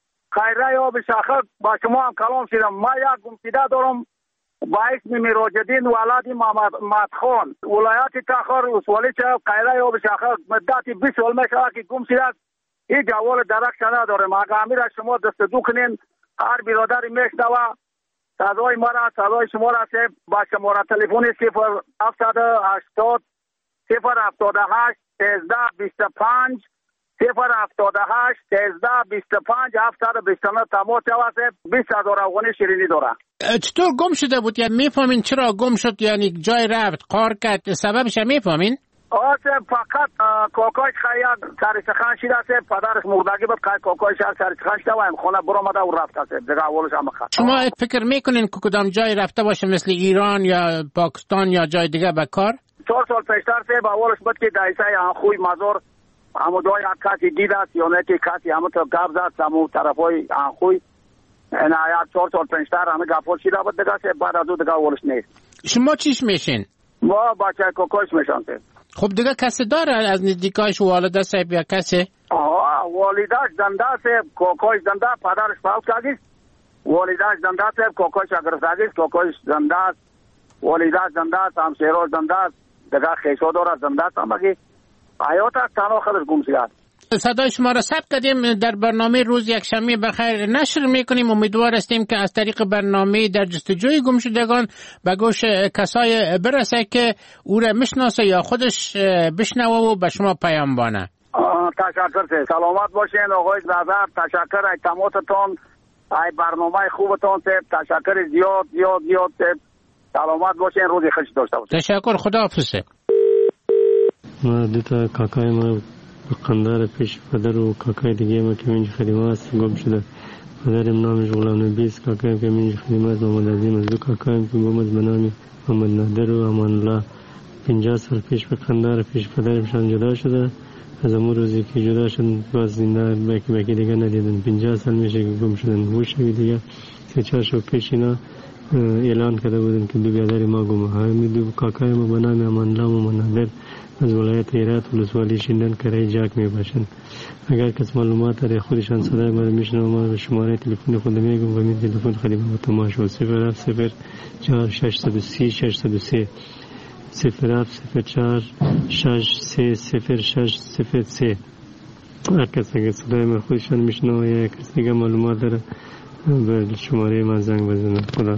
خیره آب شاخک با شما هم کلام شدم. ما یک گمشده دارم با اسم میراجدین ولد محمد مدخان ولایت تخار ولسوالی چهاب خیره آب شاخک مدت بیست سال میشه که گم شده است. این جوال درک ندارم. اگر امیر شما دستدو کنین، هر برادری میشنوه صدای ما را، صدای شما را صاحب با شماره تلفن صفر هفتصد و هشتاد صفر هفتاد و هشت سیزده بیست و پنج صفر هفتاد و هشت سیزده بیست و پنج هفتصد و بیست و نه تماس شود. بیست هزار افغانی شیرینی داره. چطور گم شده بود؟ یعنی میفهمین چرا گم شد؟ یعنی جای رفت، قار کرد، سببش میفهمین؟ آسه فقط کاکای خیلی سرسخان شده است. پدرش مردگی بود، خیلی کاکای شهر سرسخان شده و این خونه برآمده و رفت است. دیگه اولش هم خط. شما فکر میکنین که کدام جای رفته باشه مثل ایران یا پاکستان یا جای دیگه به کار؟ چهار سال پیشتر سه با اولش بود که دایسه خوی مزار همو دوی کسی دید است یا نه که کسی همو تو گپ زد همو طرفای خوی نه یک چهار سال پیشتر همه گپا شده بود دیگه سه بعد از اون دیگه اولش نیست. شما چیش میشین؟ ما بچه کاکایش میشن سه. خب دیگه کسی داره از نزدیکایش والده صاحب یا کسی؟ آها والدهش زنده صاحب، کاکایش زنده، پدرش فوت کرده. والدهش زنده صاحب، کاکایش اگرفتگی، کاکایش زنده است، والدهش زنده است، همسایه‌اش زنده است، دیگه خیشا داره زنده است. اما که حیات است تنها خودش گم شده است. صدای شما را ثبت کردیم، در برنامه روز یکشنبه بخیر نشر میکنیم. امیدوار هستیم که از طریق برنامه در جستجوی گمشدگان به گوش کسای برسه که او را میشناسه یا خودش بشنوه و به شما پیام بانه. تشکر سه. سلامت باشین آقای نظر. تشکر ای تماستون، ای برنامه خوبتون سه. تشکر زیاد زیاد زیاد سه. سلامت باشین، روزی خوش داشته باشین. تشکر. خداحافظ. ما دوتا کاکای ما قندار پیش پدر و کاکای دیگه ما که منج خدمات گم شده. پدرم نامش غلام نبی است، کاکایم که منج خدمات محمد عظیم است. دو کاکایم که گم به نام محمد نادر و امان الله پنجاه سال پیش به قندار پیش پدرمشان جدا شده. از امور روزی که جدا شدن باز زنده باکی باکی دیگه ندیدن. پنجاه سال میشه که گم شدن. گوش دیگه سه چهار شب پیش اینا اعلان کرده بودن که دو برادر ما گم. همین دو کاکای ما به نام امان الله و محمد نادر از ولایت هرات ولسوالی شیندن کرای جاک می باشند. اگر کس معلومات داره خودشان صدای ما رو میشنوه، ما شماره تلفن خود میگم و می تلفن خدمات ما شو صفر هفت صفر چهار ششصد و سی ششصد و سه صفر هفت صفر چهار شش سه صفر شش صفر سه. هر کس اگر صدای ما خودشان میشنوه یا کس دیگه معلومات داره به شماره ما زنگ بزنه. خدا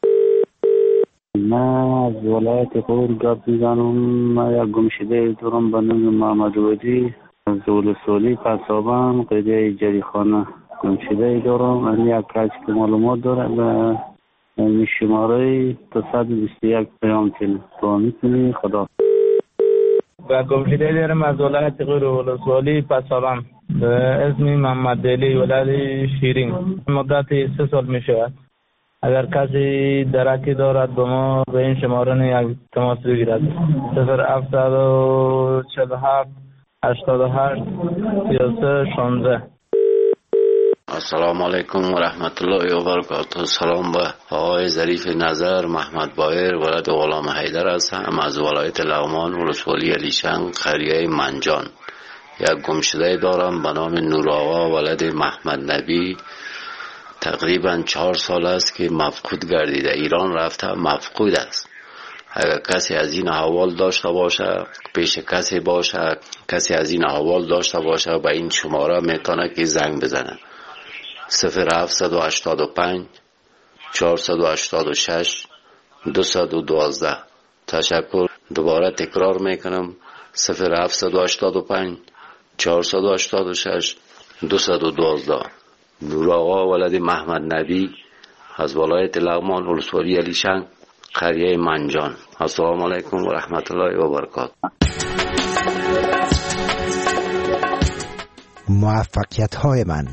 ما از ولایت خور گپ میزنم. ما یک گمشده دارم به نام محمد ودی از ولسوالی قصابان قیده جریخانه گمشده دارم. من یک کسی که معلومات داره به شماره دویست و بیست و یک پیام تلفن میکنی. خدا و گمشده دارم از ولایت خور ولسوالی قصابان به اسم محمد علی ولد شیرین. مدت سه سال میشه. اگر کسی درکی دارد به ما به این شماره یک تماس بگیرد. صفر هفتصد و چهل و هفت هشتاد و هشت سی و سه شانزده. السلام علیکم و رحمت الله و برکاته. سلام به آقای ظریف نظر. محمد بایر ولد غلام حیدر هستم از ولایت لغمان ولسوالی علیشنگ قریه منجان. یک گمشده دارم به نام نور آقا ولد محمد نبی. تقریبا چهار سال است که مفقود گردیده. ایران رفته مفقود است. اگر کسی از این احوال داشته باشه، پیش کسی باشه، کسی از این احوال داشته باشه به این شماره میتونه که زنگ بزنه. صفر هفتصد و هشتاد و پنج چهارصد و هشتاد و شش دویست و دوازده. تشکر. دوباره تکرار میکنم. صفر هفتصد و هشتاد و پنج چهارصد و هشتاد و شش دویست و دوازده. نور آقا ولد محمد نبی از ولایت لغمان ولسوالی علیشنگ قریه منجان. السلام علیکم و رحمت الله و برکاته. موفقیت های من.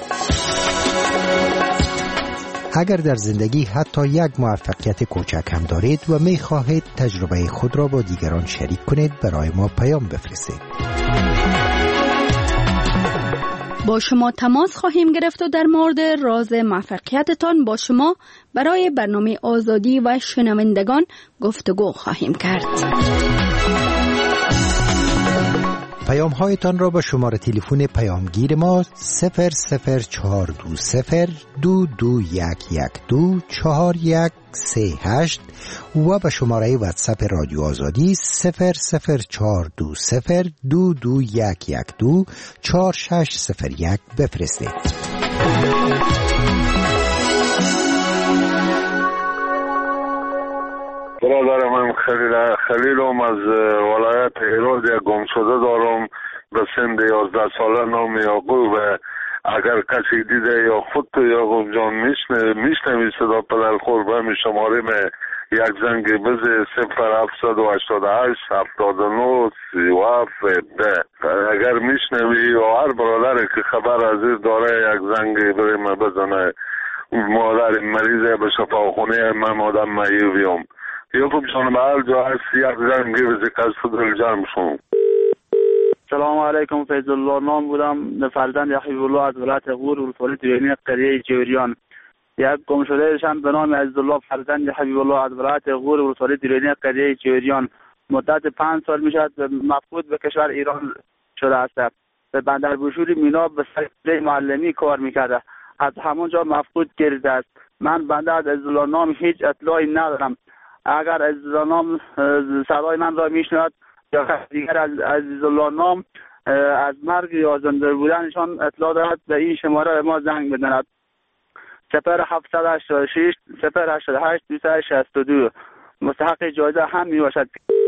اگر در زندگی حتی یک موفقیت کوچک هم دارید و می خواهید تجربه خود را با دیگران شریک کنید، برای ما پیام بفرستید. با شما تماس خواهیم گرفت و در مورد راز موفقیتتان با شما برای برنامه آزادی و شنوندگان گفتگو خواهیم کرد. پیام هایتان را با شماره تلفن پیامگیر ما صفر صفر چهار دو صفر دو دو یک یک دو چهار یک سه هشت و به شماره واتساپ رادیو آزادی صفر صفر چهار دو صفر دو دو یک یک دو چهار شش صفر یک بفرستید. برادر من خلیل خلیلم از ولایت هرات، یک گمشده دارم به سن یازده ساله، نام یعقوب. اگر کسی دیده یا خود یعقوب جان میشنوی صدا پدر خوربه می شماریم یک زنگ بزه صفر هفتصد و هشتاد و هشت هفتاد و نه سی و هفت ده. اگر میشنوی و هر برادر که خبر از این داره یک زنگ بریم بزنه. مادر مریضه به شفاخونه، من آدم معیوبیم. یعقوب جان به هر جا هست یک زنگ بزه کس دل جمع شون. سلام علیکم، فیض الله نام بودم، فرزند یحیی الله از ولایت غور ولسوالی دیرینی قریه جوریان. یک گمشده شم به نام عزیزالله فرزند یحیی الله از ولایت غور ولسوالی دیرینی قریه جوریان. مدت پنج سال میشد مفقود به کشور ایران شده است. به بندر بوشوری مینا به سر معلمی کار میکرده، از همونجا مفقود گردیده است. من بنده از عزیزالله نام هیچ اطلاعی ندارم. اگر عزیزالله نام صدای من را میشنود یا دیگر از عزیزالله نام از مرگ یا زنده بودنشان اطلاع دارد، به این شماره ما زنگ بزند. صفر هفتصد و هشتاد و شش صفر هشتاد و هشت بیست و هشت شصت و دو. مستحق جایزه هم می باشد.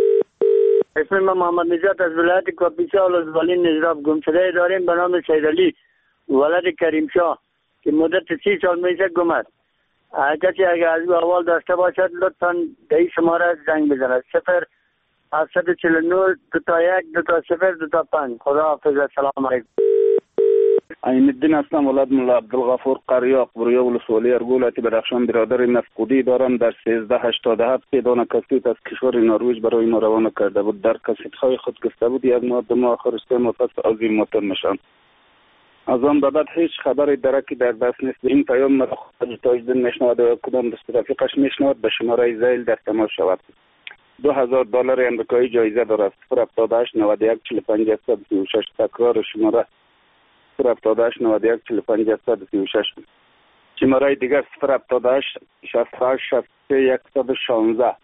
اسم من محمد نجات از ولایت کاپیسا ولسوالی نجراب. گمشده داریم به نام سیدعلی ولد کریمشاه که مدت سی سال میشه گم است. کسی اگر از او احوال داشته باشد لطفاً به این شماره زنگ بزند. صفر هفتصد و چهل و نه دو تا یک دو تا صفر دو تا پنج. خدا حافظ. السلام علیکم. عین الدین هستم، ولد ملا عبدالغفور قریاق، برویا ولسوالی ارگولت بدخشان. برادر مفقودی دارم در سیزده هشتاد و هفت که دانه کسیت از کشور نروژ برای ما روانه کرده بود. در کسیت‌های خود گفته بود یک ماه دو ماه آخر سه ماه پس از این موتر نشان. از آن به بعد هیچ خبری درکی در دست نیست. این پیام مرا خود تاجدین میشنود و کدام دست رفیقش میشنود به شماره زیل در تماس شود. دو هزار دلار امریکایی جایزه دارد. صفر هفتاد و هشت نود و یک چهل و پنج صد سی و شش. تکرار شماره صفر هفتاد و هشت نود و یک چهل و پنج صد سی و شش. شماره دیگر صفر هفتاد و هشت شصت و هشت شصت و سه صد و شانزده.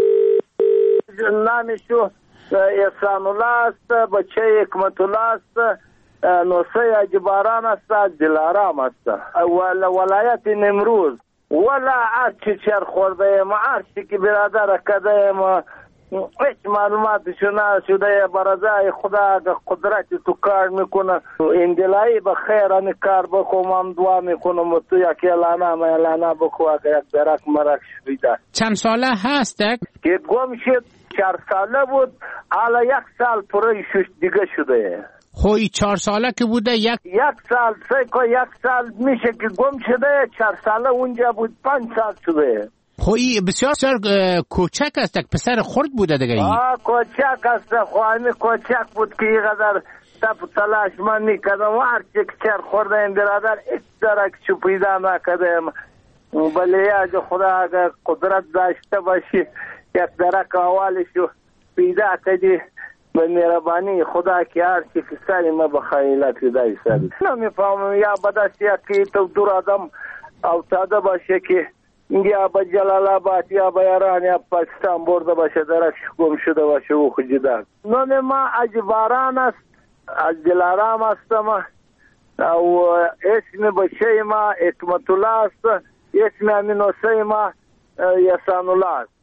نامشو احسان الله است، بچه حکمت الله است، نوسه اجباران است، از دلارام است، ولایت نمروز. ولا عرشی چر خورده ایم، عرشی که برادر کده ایم، هیچ معلوماتشو نشده. برازای خدا قدرتی تو کار میکنه. اندلایی به خیر ان کار بکنم، هم دعا میکنم و تو یک اعلانه ما اعلانه بکو اگه یک درک مرک شده. چند ساله هسته؟ که گم شد چهار ساله بود، حالا یک سال پره شش دیگه شده. خوی چهار ساله که بوده یک یک سال سه یک سال میشه که گم شده. چهار ساله اونجا بود، پنج سال شده. خوی بسیار سر کوچک است، پسر خرد بوده دیگه. آه کوچک است، خواهمی کوچک بود که اینقدر تپ تلاش من میکردم و هر چک چر خورده این برادر ایک درک چو پیدا نکردم. بله از خدا اگر قدرت داشته باشی یک درک اولشو پیدا کردی به مهربانی خدا که هر چی که سری ما بخیلت پیدا سری. نمیفهمم یا بدست یکی تو دور آدم افتاده باشه که یا با جلال آباد یا با ایران یا پاکستان برده باشه درش گم شده باشه او خجیدن. نام ما اجباران است، از دلارام هستم و اسم بچه ما حکمت الله است، اسم امینوسه ما احسان الله است.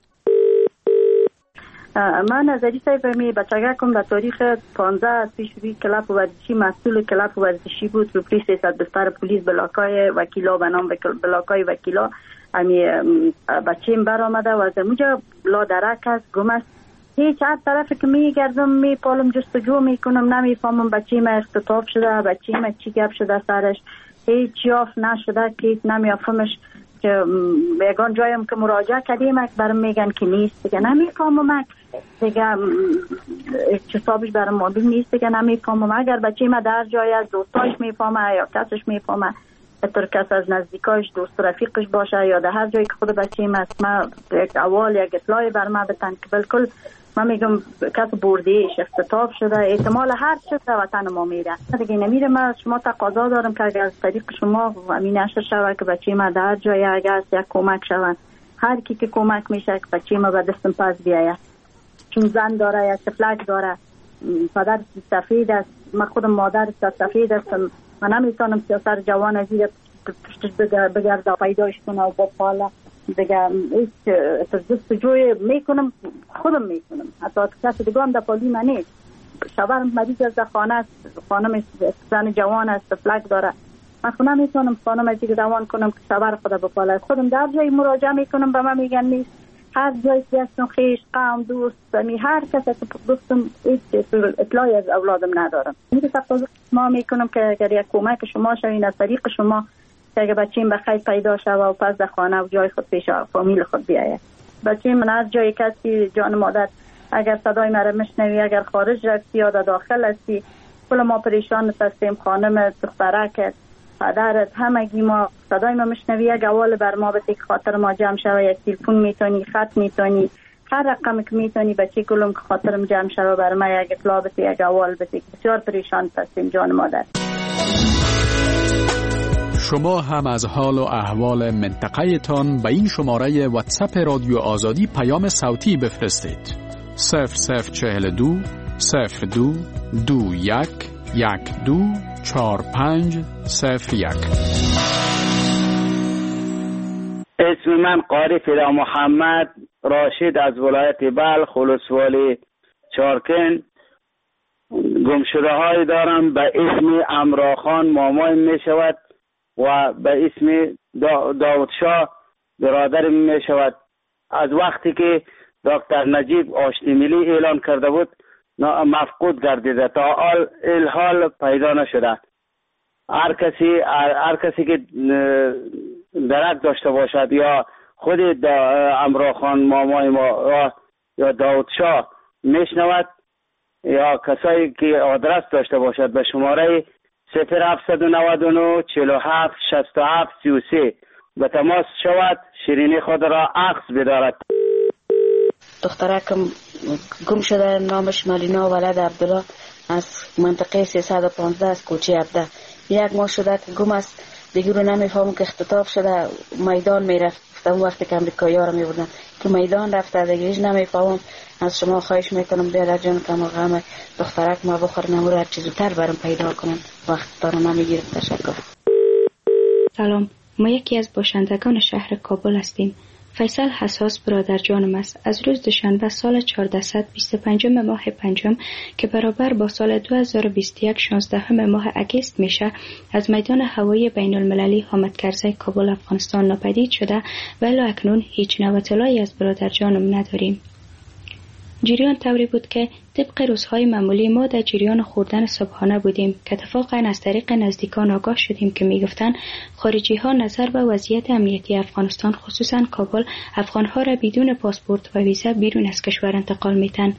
من نظری صاحب می بچگکم در تاریخ پانزده پیش روی کلاب ورزشی مسئول کلاب ورزشی بود. رو پلیس سیصد بستر پلیس بلاکای وکیلا به نام بلاکای وکیلا امی بچیم بر آمده و از اونجا لا درک است گم است هیچ هر طرف که میگردم میپالم جستجو میکنم نمیفهمم بچه ما اختطاف شده، بچه ما چی گپ شده سرش، هیچ یافت نشده که نمیفهمش. که یگان جایم که مراجعه کردیم برام میگن که نیست دیگه، نمیفهمم دیگه حسابش برام معلوم نیست دیگه، نمیفهمم. اگر بچه ما در جای از دوستاش میفهمه یا کسش میفهمه، اطور کس از نزدیکاش دوست رفیقش باشه یا در هر جایی که خود بچه ما ما یک اول یک اطلاعی بر ما بتن که بالکل من میگم کس بردیش اختطاف شده، احتمال هر چیز در وطن ما میره دیگه نمیره. من شما تقاضا دارم که اگر از طریق شما امین نشر شود که بچه ما در جای اگر یک کمک شود، هر کی که کمک میشه که بچه ما به دستم پس بیاید، چون زن داره یا تفلک داره، پدر سفید است، من خودم مادر سفید هستم، من نمیتونم سیاسر جوان از زیر پشتش بگرده پیدایش کنه و با پاله دیگه. هیچ جستجوی میکنم خودم میکنم، حتی کسی دیگه هم در پالی من نیست. شوهرم مریض از خانه است، خانم زن جوان است، فلک داره، من خودم نمیتونم خانم از دیگه روان کنم که شوهر خدا بپاله. خودم در جایی مراجعه میکنم به من میگن نیست. هر جایی که هستم خیش قوم دوست می هر کسی که دوستم هیچ اطلاعی از اولادم ندارم. میگه تقاضا ما میکنم که اگر یک کمک شما شوین از طریق شما که اگر بچه‌م بخیر پیدا شود و پس در خانه و جای خود پیش فامیل خود بیاید. بچه من هر جایی کسی جان مادر اگر صدای مرا میشنوی، اگر خارج رفتی یا در داخل هستی، کل ما پریشان هستیم، خانم دخترک پدرت همگی ما صدای ما میشنوی، یک اول بر ما بده که خاطر ما جمع شوه، یک تلفن میتونی، خط میتونی، هر رقم که میتونی بچه کلم که خاطرم جمع شوه بر ما یک اطلاع بده، یک اول بده. بسیار پریشان هستیم جان مادر. شما هم از حال و احوال منطقه تان به این شماره واتساپ رادیو آزادی پیام صوتی بفرستید. صفر صفر چهل دو صفر دو دو یک یک دو چهار پنج صفر یک. اسم من قاری فدا محمد راشد از ولایت بلخ ولسوالی چارکن. گمشده های دارم به اسم امراخان مامای می شود و به اسم داود شاه برادر می شود. از وقتی که دکتر نجیب آشتی ملی اعلان کرده بود مفقود گردیده، تا حال الحال پیدا نشده. هر کسی هر کسی که درک داشته باشد یا خود امراخان مامای ما یا داود شاه میشنود یا کسایی که آدرس داشته باشد به شماره صفر هفت نه نه چهل و هفت شصت و هفت سی و سه به تماس شود، شیرینی خود را اخذ بدارد. دخترکم گم شده، نامش ملینا ولد عبدالله از منطقه سیصد و پانزده از کوچه عبده. یک ماه شده که گم است، دیگه رو نمیفهمم که اختطاف شده، میدان میرفت. اون وقتی که امریکایی ها رو میبردن که میدان رفته، دیگه هیچ نمیفهمم. از شما خواهش میکنم بیادر جان که ما غم دخترک ما بخور نمور هر چیزو تر برام پیدا کنن، وقت دارم نمیگیرم. تشکر. سلام، ما یکی از باشندگان شهر کابل هستیم. فیصل حساس برادر جانم است. از روز دوشنبه سال چهارصد و بیست و پنج ماه پنجم که برابر با سال دو هزار و بیست و یک شانزده ماه اگست میشه، از میدان هوایی بین المللی حامد کرزی کابل افغانستان ناپدید شده و الی اکنون هیچ نوع اطلاعی از برادر جانم نداریم. جریان طوری بود که طبق روزهای معمولی ما در جریان خوردن صبحانه بودیم که اتفاقا از طریق نزدیکان آگاه شدیم که میگفتند خارجی ها نظر به وضعیت امنیتی افغانستان خصوصا کابل افغان ها را بدون پاسپورت و ویزا بیرون از کشور انتقال میتن.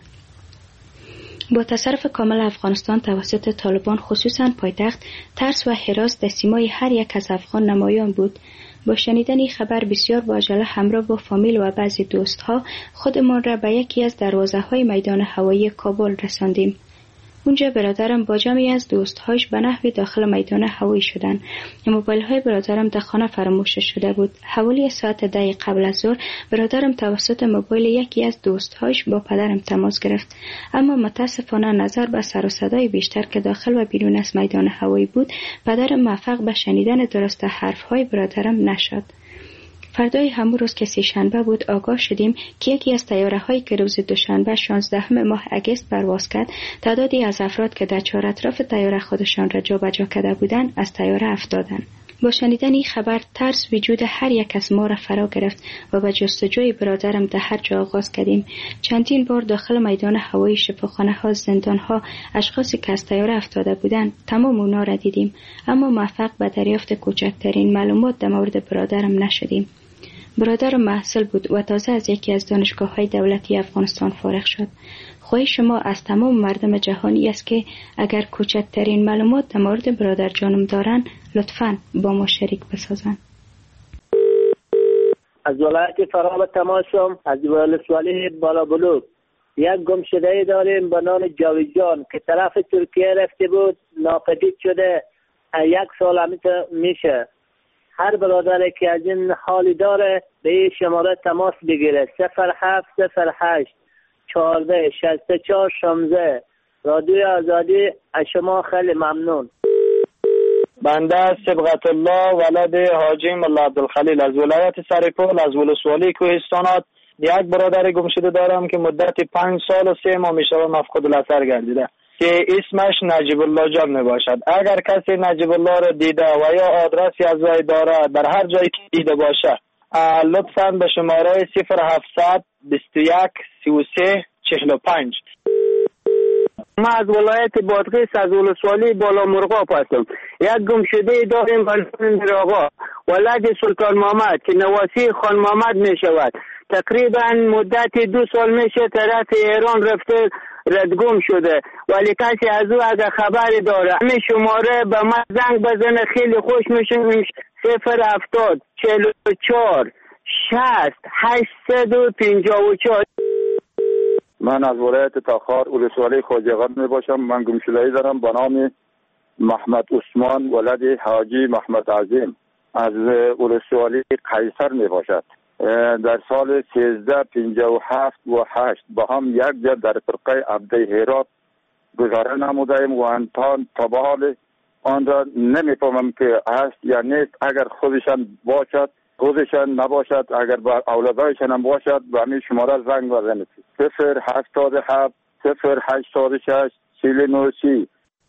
با تصرف کامل افغانستان توسط طالبان خصوصا پایتخت، ترس و هراس در سیمای هر یک از افغان نمایان بود. با شنیدن این خبر بسیار با عجله همراه با فامیل و بعضی دوستها خودمان را به یکی از دروازه های میدان هوایی کابل رساندیم. اونجا برادرم با جمعی از دوستهاش به نحوی داخل میدان هوایی شدند. موبایل های برادرم در خانه فراموش شده بود. حوالی ساعت ده قبل از ظهر برادرم توسط موبایل یکی از دوستهاش با پدرم تماس گرفت، اما متاسفانه نظر به سر و صدای بیشتر که داخل و بیرون از میدان هوایی بود، پدرم موفق به شنیدن درست حرف های برادرم نشد. فردای همون روز که سه شنبه بود آگاه شدیم که یکی از طیاره هایی که روز دوشنبه شانزده ماه اگست پرواز کرد، تعدادی از افراد که در چهار اطراف طیاره خودشان را جابجا کرده بودند از طیاره افتادند. با شنیدن این خبر ترس وجود هر یک از ما را فرا گرفت و به جستجوی برادرم در هر جا آغاز کردیم. چندین بار داخل میدان هوایی، شفاخانه ها، زندان ها، اشخاصی که از طیاره افتاده بودند تمام اونا را دیدیم، اما موفق به دریافت کوچکترین معلومات در مورد برادرم نشدیم. برادرم محصل بود و تازه از یکی از دانشگاه‌های دولتی افغانستان فارغ شد. خواهش شما از تمام مردم جهانی است که اگر کوچکترین معلومات در مورد برادر جانم دارن لطفاً با ما شریک بسازن. از ولایت فرام تماشم از ولسوالی بالا بلوک یک گمشده داریم به نام جاویدجان که طرف ترکیه رفته بود، ناپدید شده، یک سال همیشه میشه. هر برادر که از این حالی داره به این شماره تماس بگیره: صفر هفت صفر هشت چهارده شصت و چهار شانزده. رادیو آزادی از شما خیلی ممنون. بنده صبغت الله ولد حاجی ملا عبدالخلیل از ولایت سرپل از ولسوالی کوهستانات یک برادر گمشده دارم که مدت پنج سال و سه ماه میشه مفقود الاثر گردیده که اسمش نجیب الله جان می باشد. اگر کسی نجیب الله را دیده و یا آدرسی از وی داره در هر جایی که دیده باشه لطفاً به شماره صفر هفتصد بیست و یک سی و سه چهل و پنج. ما از ولایت بادغیس از ولسوالی بالا مرغاب هستم. یک گمشده داریم بلکن آقا ولد سلطان محمد که نواسی خان محمد می شود. تقریبا مدت دو سال میشه طرف ایران رفته ردگم شده، ولی کسی از او اگر خبری داره همین شماره به من زنگ بزنه خیلی خوش میشه. صفر هفتاد چهل و چهار شصت هشتصد و پنجاه و چهار. من از ولایت تاخار ولسوالی خواجگان می باشم. من گمشده‌ای دارم به نام محمد عثمان ولد حاجی محمد عظیم از ولسوالی قیصر می باشد. در سال سیزده پنجاه و هفت و هشت با هم یک جا در فرقه عبده هرات گذاره نمودیم و انتان تا به حال آن را نمیفهمم که هست یا نیست. اگر خودشان باشد خودشان نباشد، اگر با اولادایشان هم باشد به همین شماره زنگ بزنید: صفر هفتاد و هفت صفر هشتاد و شش چهل و نه سی.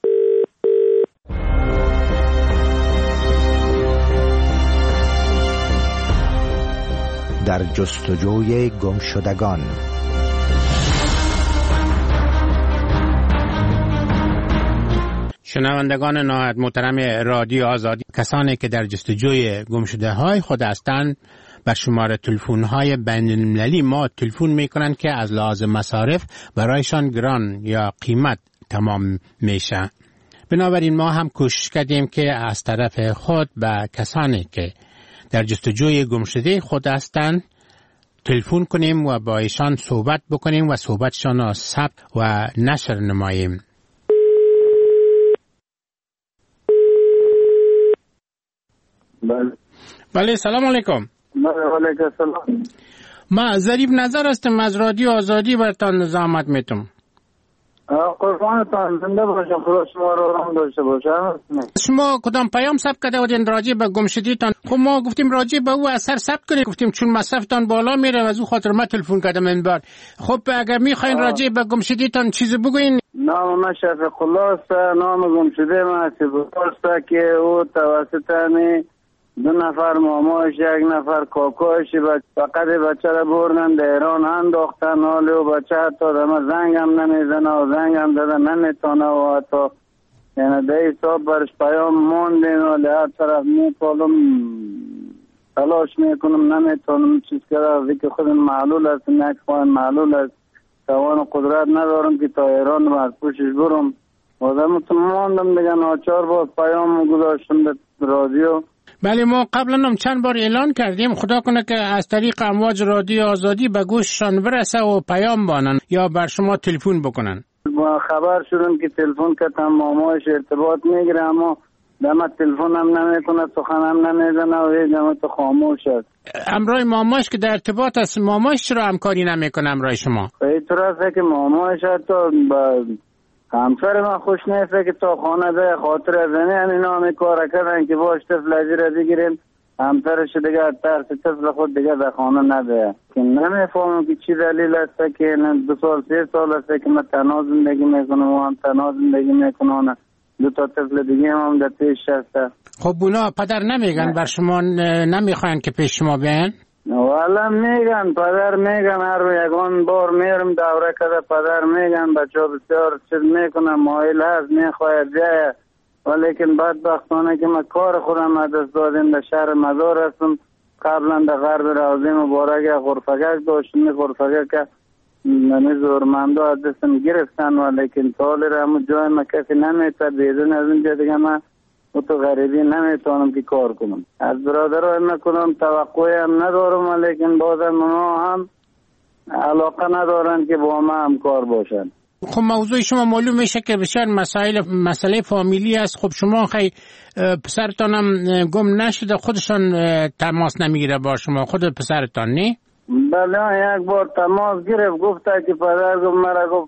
در جستجوی گمشدگان. شنوندگان نهایت محترم رادیو آزادی، کسانی که در جستجوی گمشده های خود هستند به شماره تلفن های بین المللی ما تلفن می کنند که از لحاظ مصارف برایشان گران یا قیمت تمام میشه. بنابراین ما هم کوشش کردیم که از طرف خود به کسانی که در جستجوی گمشده خود هستند تلفن کنیم و با ایشان صحبت بکنیم و صحبتشان را ثبت و نشر نماییم. بله بله سلام علیکم. علیکم السلام. ما ظریف نظر هستم از رادیو آزادی برتان زحمت میتم. قربانتان زنده باشم، خدا شما رو رحم داشته باشه. شما کدام پیام ثبت کرده بودین راجع به گمشدگیتان؟ خب ما گفتیم راجع به او اثر ثبت کنید، گفتیم چون مصرفتان بالا میره و از او خاطر ما تلفن کردم این بار. خب اگر میخواین راجع به گمشدگیتان چیزی بگوین. نام من شفیق الله است. نام گمشده من است که او توسط می دو نفر ماماش یک نفر کاکاش فقط بچه را بردن در ایران انداختن. حالی و بچه حتی دمه زنگ هم نمیزنه و زنگ هم داده نمیتونه و حتی یعنی ده حساب برش پیام موندین و لحظ طرف میپالم تلاش میکنم نمیتونم چیز کرده که خودم معلول است، یک خواهن معلول است، توان قدرت ندارم که تا ایران و از پوشش برم و دمتون موندم دیگه. ناچار با پیام گذاشتم به رادیو. بله ما قبلا هم چند بار اعلان کردیم، خدا کنه که از طریق امواج رادیو آزادی به گوششان برسه و پیام بانن یا بر شما تلفن بکنن. با خبر شدم که تلفن کردم ماماش ارتباط میگیره اما دمت تلفن هم نمیکنه، سخن هم نمیزنه و هیچ دمت خاموش است. امرای ماماش که در ارتباط است، ماماش چرا همکاری نمیکنه امرای شما؟ اینطور است که ماماش حتی با همسر من خوش نیسته که تا خانه ده خاطر از این اینا می کار کردن که باش طفل ازی را بگیریم همسرش دیگه ترس طفل خود دیگه در خانه نده. که نمیفهمم که چی دلیل است که دو سال سه سال است که من تنها زندگی میکنم و هم تنها زندگی میکنم دو تا طفل دیگه هم در پیش هست. خب اونا پدر نمیگن بر شما نمیخواین که پیش شما بیان؟ والا میگن پدر میگن هر یکان بار میرم دوره کده پدر میگن بچه ها بسیار چیز میکنن مایل هست میخواید جایه ولیکن بدبختانه که من کار خودم از دست دادیم در شهر مزار هستم. قبلا در غرب روضه مبارک غرفگک داشتیم غرفگک که نمی زورمنده از دستم گرفتن ولیکن تالی را همون جای من کسی نمیتر بیدون از اینجا دیگه من و تو غریبی نمیتونم که کار کنم. از برادرای نکنم توقعی هم ندارم ولیکن بازم اونا هم علاقه ندارن که با ما هم کار باشن. خب موضوع شما معلوم میشه که بسیار مسائل مسئله فامیلی است. خب شما خیلی پسرتان هم گم نشده خودشان تماس نمیگیره با شما خود پسرتان نی؟ بله یک بار تماس گرفت گفته که پدر گفت مرا گفت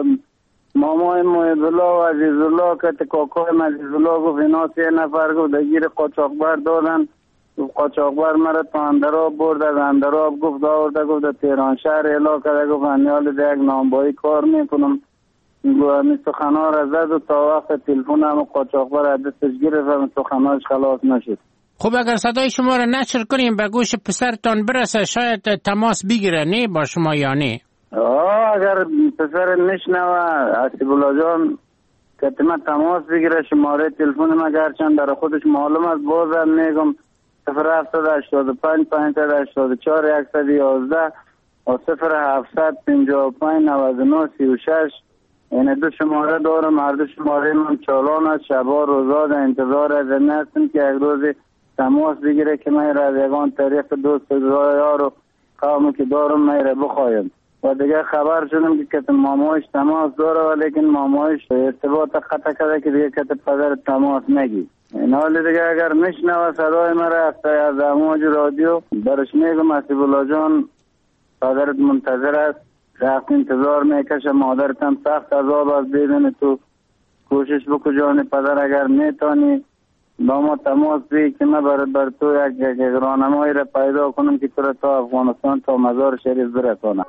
مامای محب‌الله و عزیزالله که کاکای عزیزالله گفت اینا سه نفر گفت دگیر قاچاقبر دادن. قاچاقبر مرا تا اندراب برد از اندراب گفت آورده گفت تهران شهر اعلام کرده گفت انیال ده یک نامبایی کار میکنم. این سخنا را زد و تا وقت تلفن هم قاچاقبر از دستش گرفت و سخناش خلاص نشد. خب اگر صدای شما را نشر کنیم به گوش پسرتان برسه شاید تماس بگیره نه با شما یا نه؟ آه اگر پسر نشنوه حسیب الله جان کتما تماس بگیره شماره تلفن ما گرچند در خودش معلوم است بازم میگم صفر هفتصد و هشتاد و پنج پانصد و هشتاد و چهار صد و یازده و صفر هفتصد پنجاه و پنج نود و نه سی و شش این دو شماره دارم. هر دو شماره من چالان است شبا روزا در انتظار از این هستم که یک روز تماس بگیره که من را از یگان طریق دوست یار و قومی که دارم من را بخوایم. و دیگه خبر شدم که کت مامایش تماس داره ولیکن مامایش ارتباط قطع کرده که دیگه کت پدر تماس نگی. این حال دیگه اگر میشنوه صدای مرا از امواج رادیو برش میگم حسیب الله جان پدرت منتظر است رفت انتظار میکشه مادرت هم سخت عذاب است بدون تو کوشش بکو جان پدر اگر میتونی با ما تماس بگی که من بر, بر تو یک, یک راهنمایی را پیدا کنم که تو را تا افغانستان تا مزار شریف برسانم.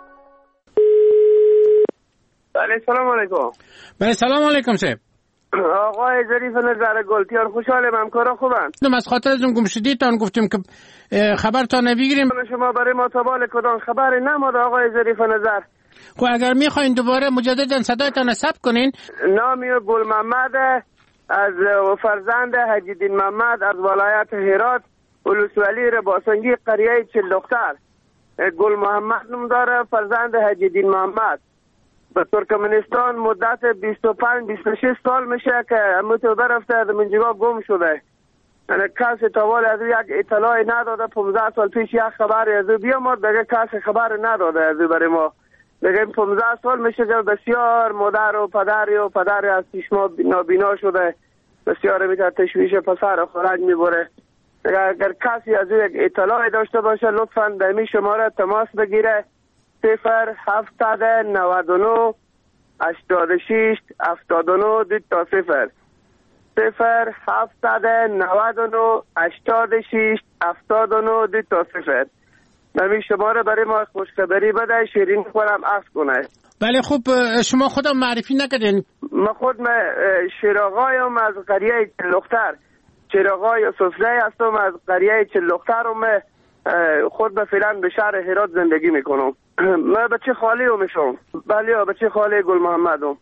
بله سلام علیکم. بله سلام علیکم صاحب. آقای ظریف نظر گلتیار خوشحالم همکارا خوبن. از خاطر از اون گمشدیتان گفتیم که خبرتان نبیگیریم. شما برای ما تبال کدام خبر نماده آقای ظریف نظر. خب اگر میخواین دوباره مجددا صدایتان ثبت کنین. نامی گل محمد از فرزند حجیدین محمد از ولایت هرات ولسوالی رباسنگی قریه چل دختر. گل محمد نام داره فرزند حجیدین محمد. به ترکمنستان مدت بیست و پنج بیست و شش سال میشه که امتو برفته از منجگاه گم شده. یعنی کسی تاوال از یک اطلاعی نداده. پانزده سال پیش یک خبری از او بیامد دیگه کسی خبر نداده از او برای ما. دیگه پانزده سال میشه که بسیار مادر و پدری و پدری از پیش ما نابینا شده. بسیار میتونه تشویش پسر خورج میبره. دیگه اگر کسی از او یک اطلاعی داشته باشه لطفاً دمی شماره تماس بگیره. صفر هفتاد نود و نه هشتاد و شش هفتاد و نه دو تا صفر صفر هفتاد نود و نه هشتاد و شش هفتاد و نه دو تا صفر. نمی شماره برای ما خوشخبری بده شیرین خورم عفو کنه. بله خوب شما خدا معرفی نکردین. ما خود ما شیراغایم از قریه چلختر شیراغای سفره هستم از قریه چلخترم خود به فعلا به شهر هرات زندگی میکنم. من بچه خالی رو میشم. بله بچه خالی گل محمدم.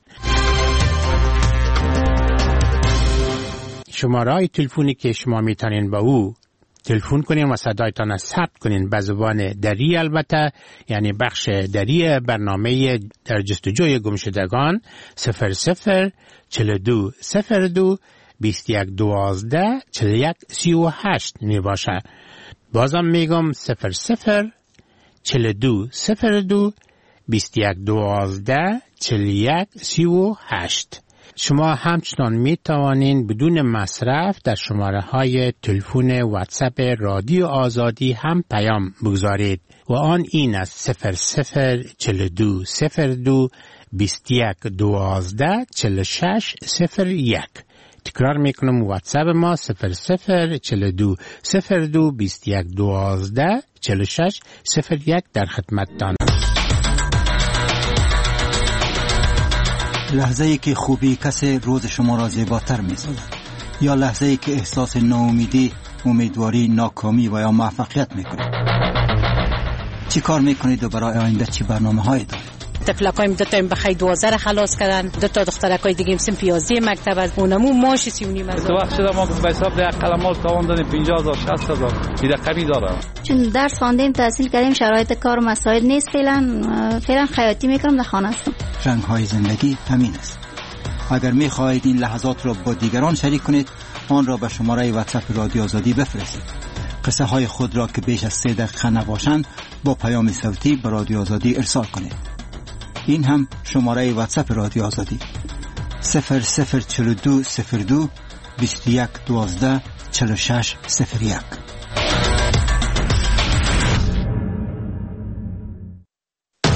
شماره تلفنی که شما میتونین با او تلفن کنین و صدایتان ثبت کنین به زبان دری البته یعنی بخش دری برنامه در جستجوی گمشدگان صفر صفر چل دو صفر دو بیست یک دوازده چل یک سی و هشت می باشه. بازم میگم صفر صفر چل دو صفر دو بیست یک دوازده چل یک سی و هشت. شما همچنان می توانین بدون مصرف در شماره های تلفن واتساپ رادیو آزادی هم پیام بگذارید و آن این است صفر صفر چل دو صفر دو بیست یک دوازده چل شش صفر یک. تکرار میکنم واتساپ ما صفر صفر چل دو صفر دو بیست یک دوازده چل شش صفر یک در خدمتتان. لحظه ای که خوبی کسی روز شما را زیباتر می سازد، یا لحظه ای که احساس ناامیدی، امیدواری، ناکامی و یا موفقیت می کنید. چی کار می کنید و برای آینده چی برنامه هایی دارید؟ تفلکایم دو تا این بخی دوازده را خلاص کردن، دو تا دخترکای دیگه سن پیازده مکتب از اونمو ماش سی و نیم از تو وقت شده ما به حساب ده قلمال تاوان دادیم پنجاه هزار شصت هزار دیده کمی داره. چون درس خواندیم تحصیل کردیم شرایط کار مساعد نیست، فعلا فعلا خیاطی میکنم، در خانه هستم. رنگ های زندگی همین است. اگر می خواهید این لحظات را با دیگران شریک کنید، آن را به شماره واتساپ رادیو آزادی بفرستید. قصه های خود را که بیش از سه دقیقه نباشند با پیام صوتی به رادیو آزادی ارسال کنید. این هم شماره واتساپ رادیو آزادی صفر صفر چهل و دو صفر دو بیست و یک دوازده چهل و شش صفر یک.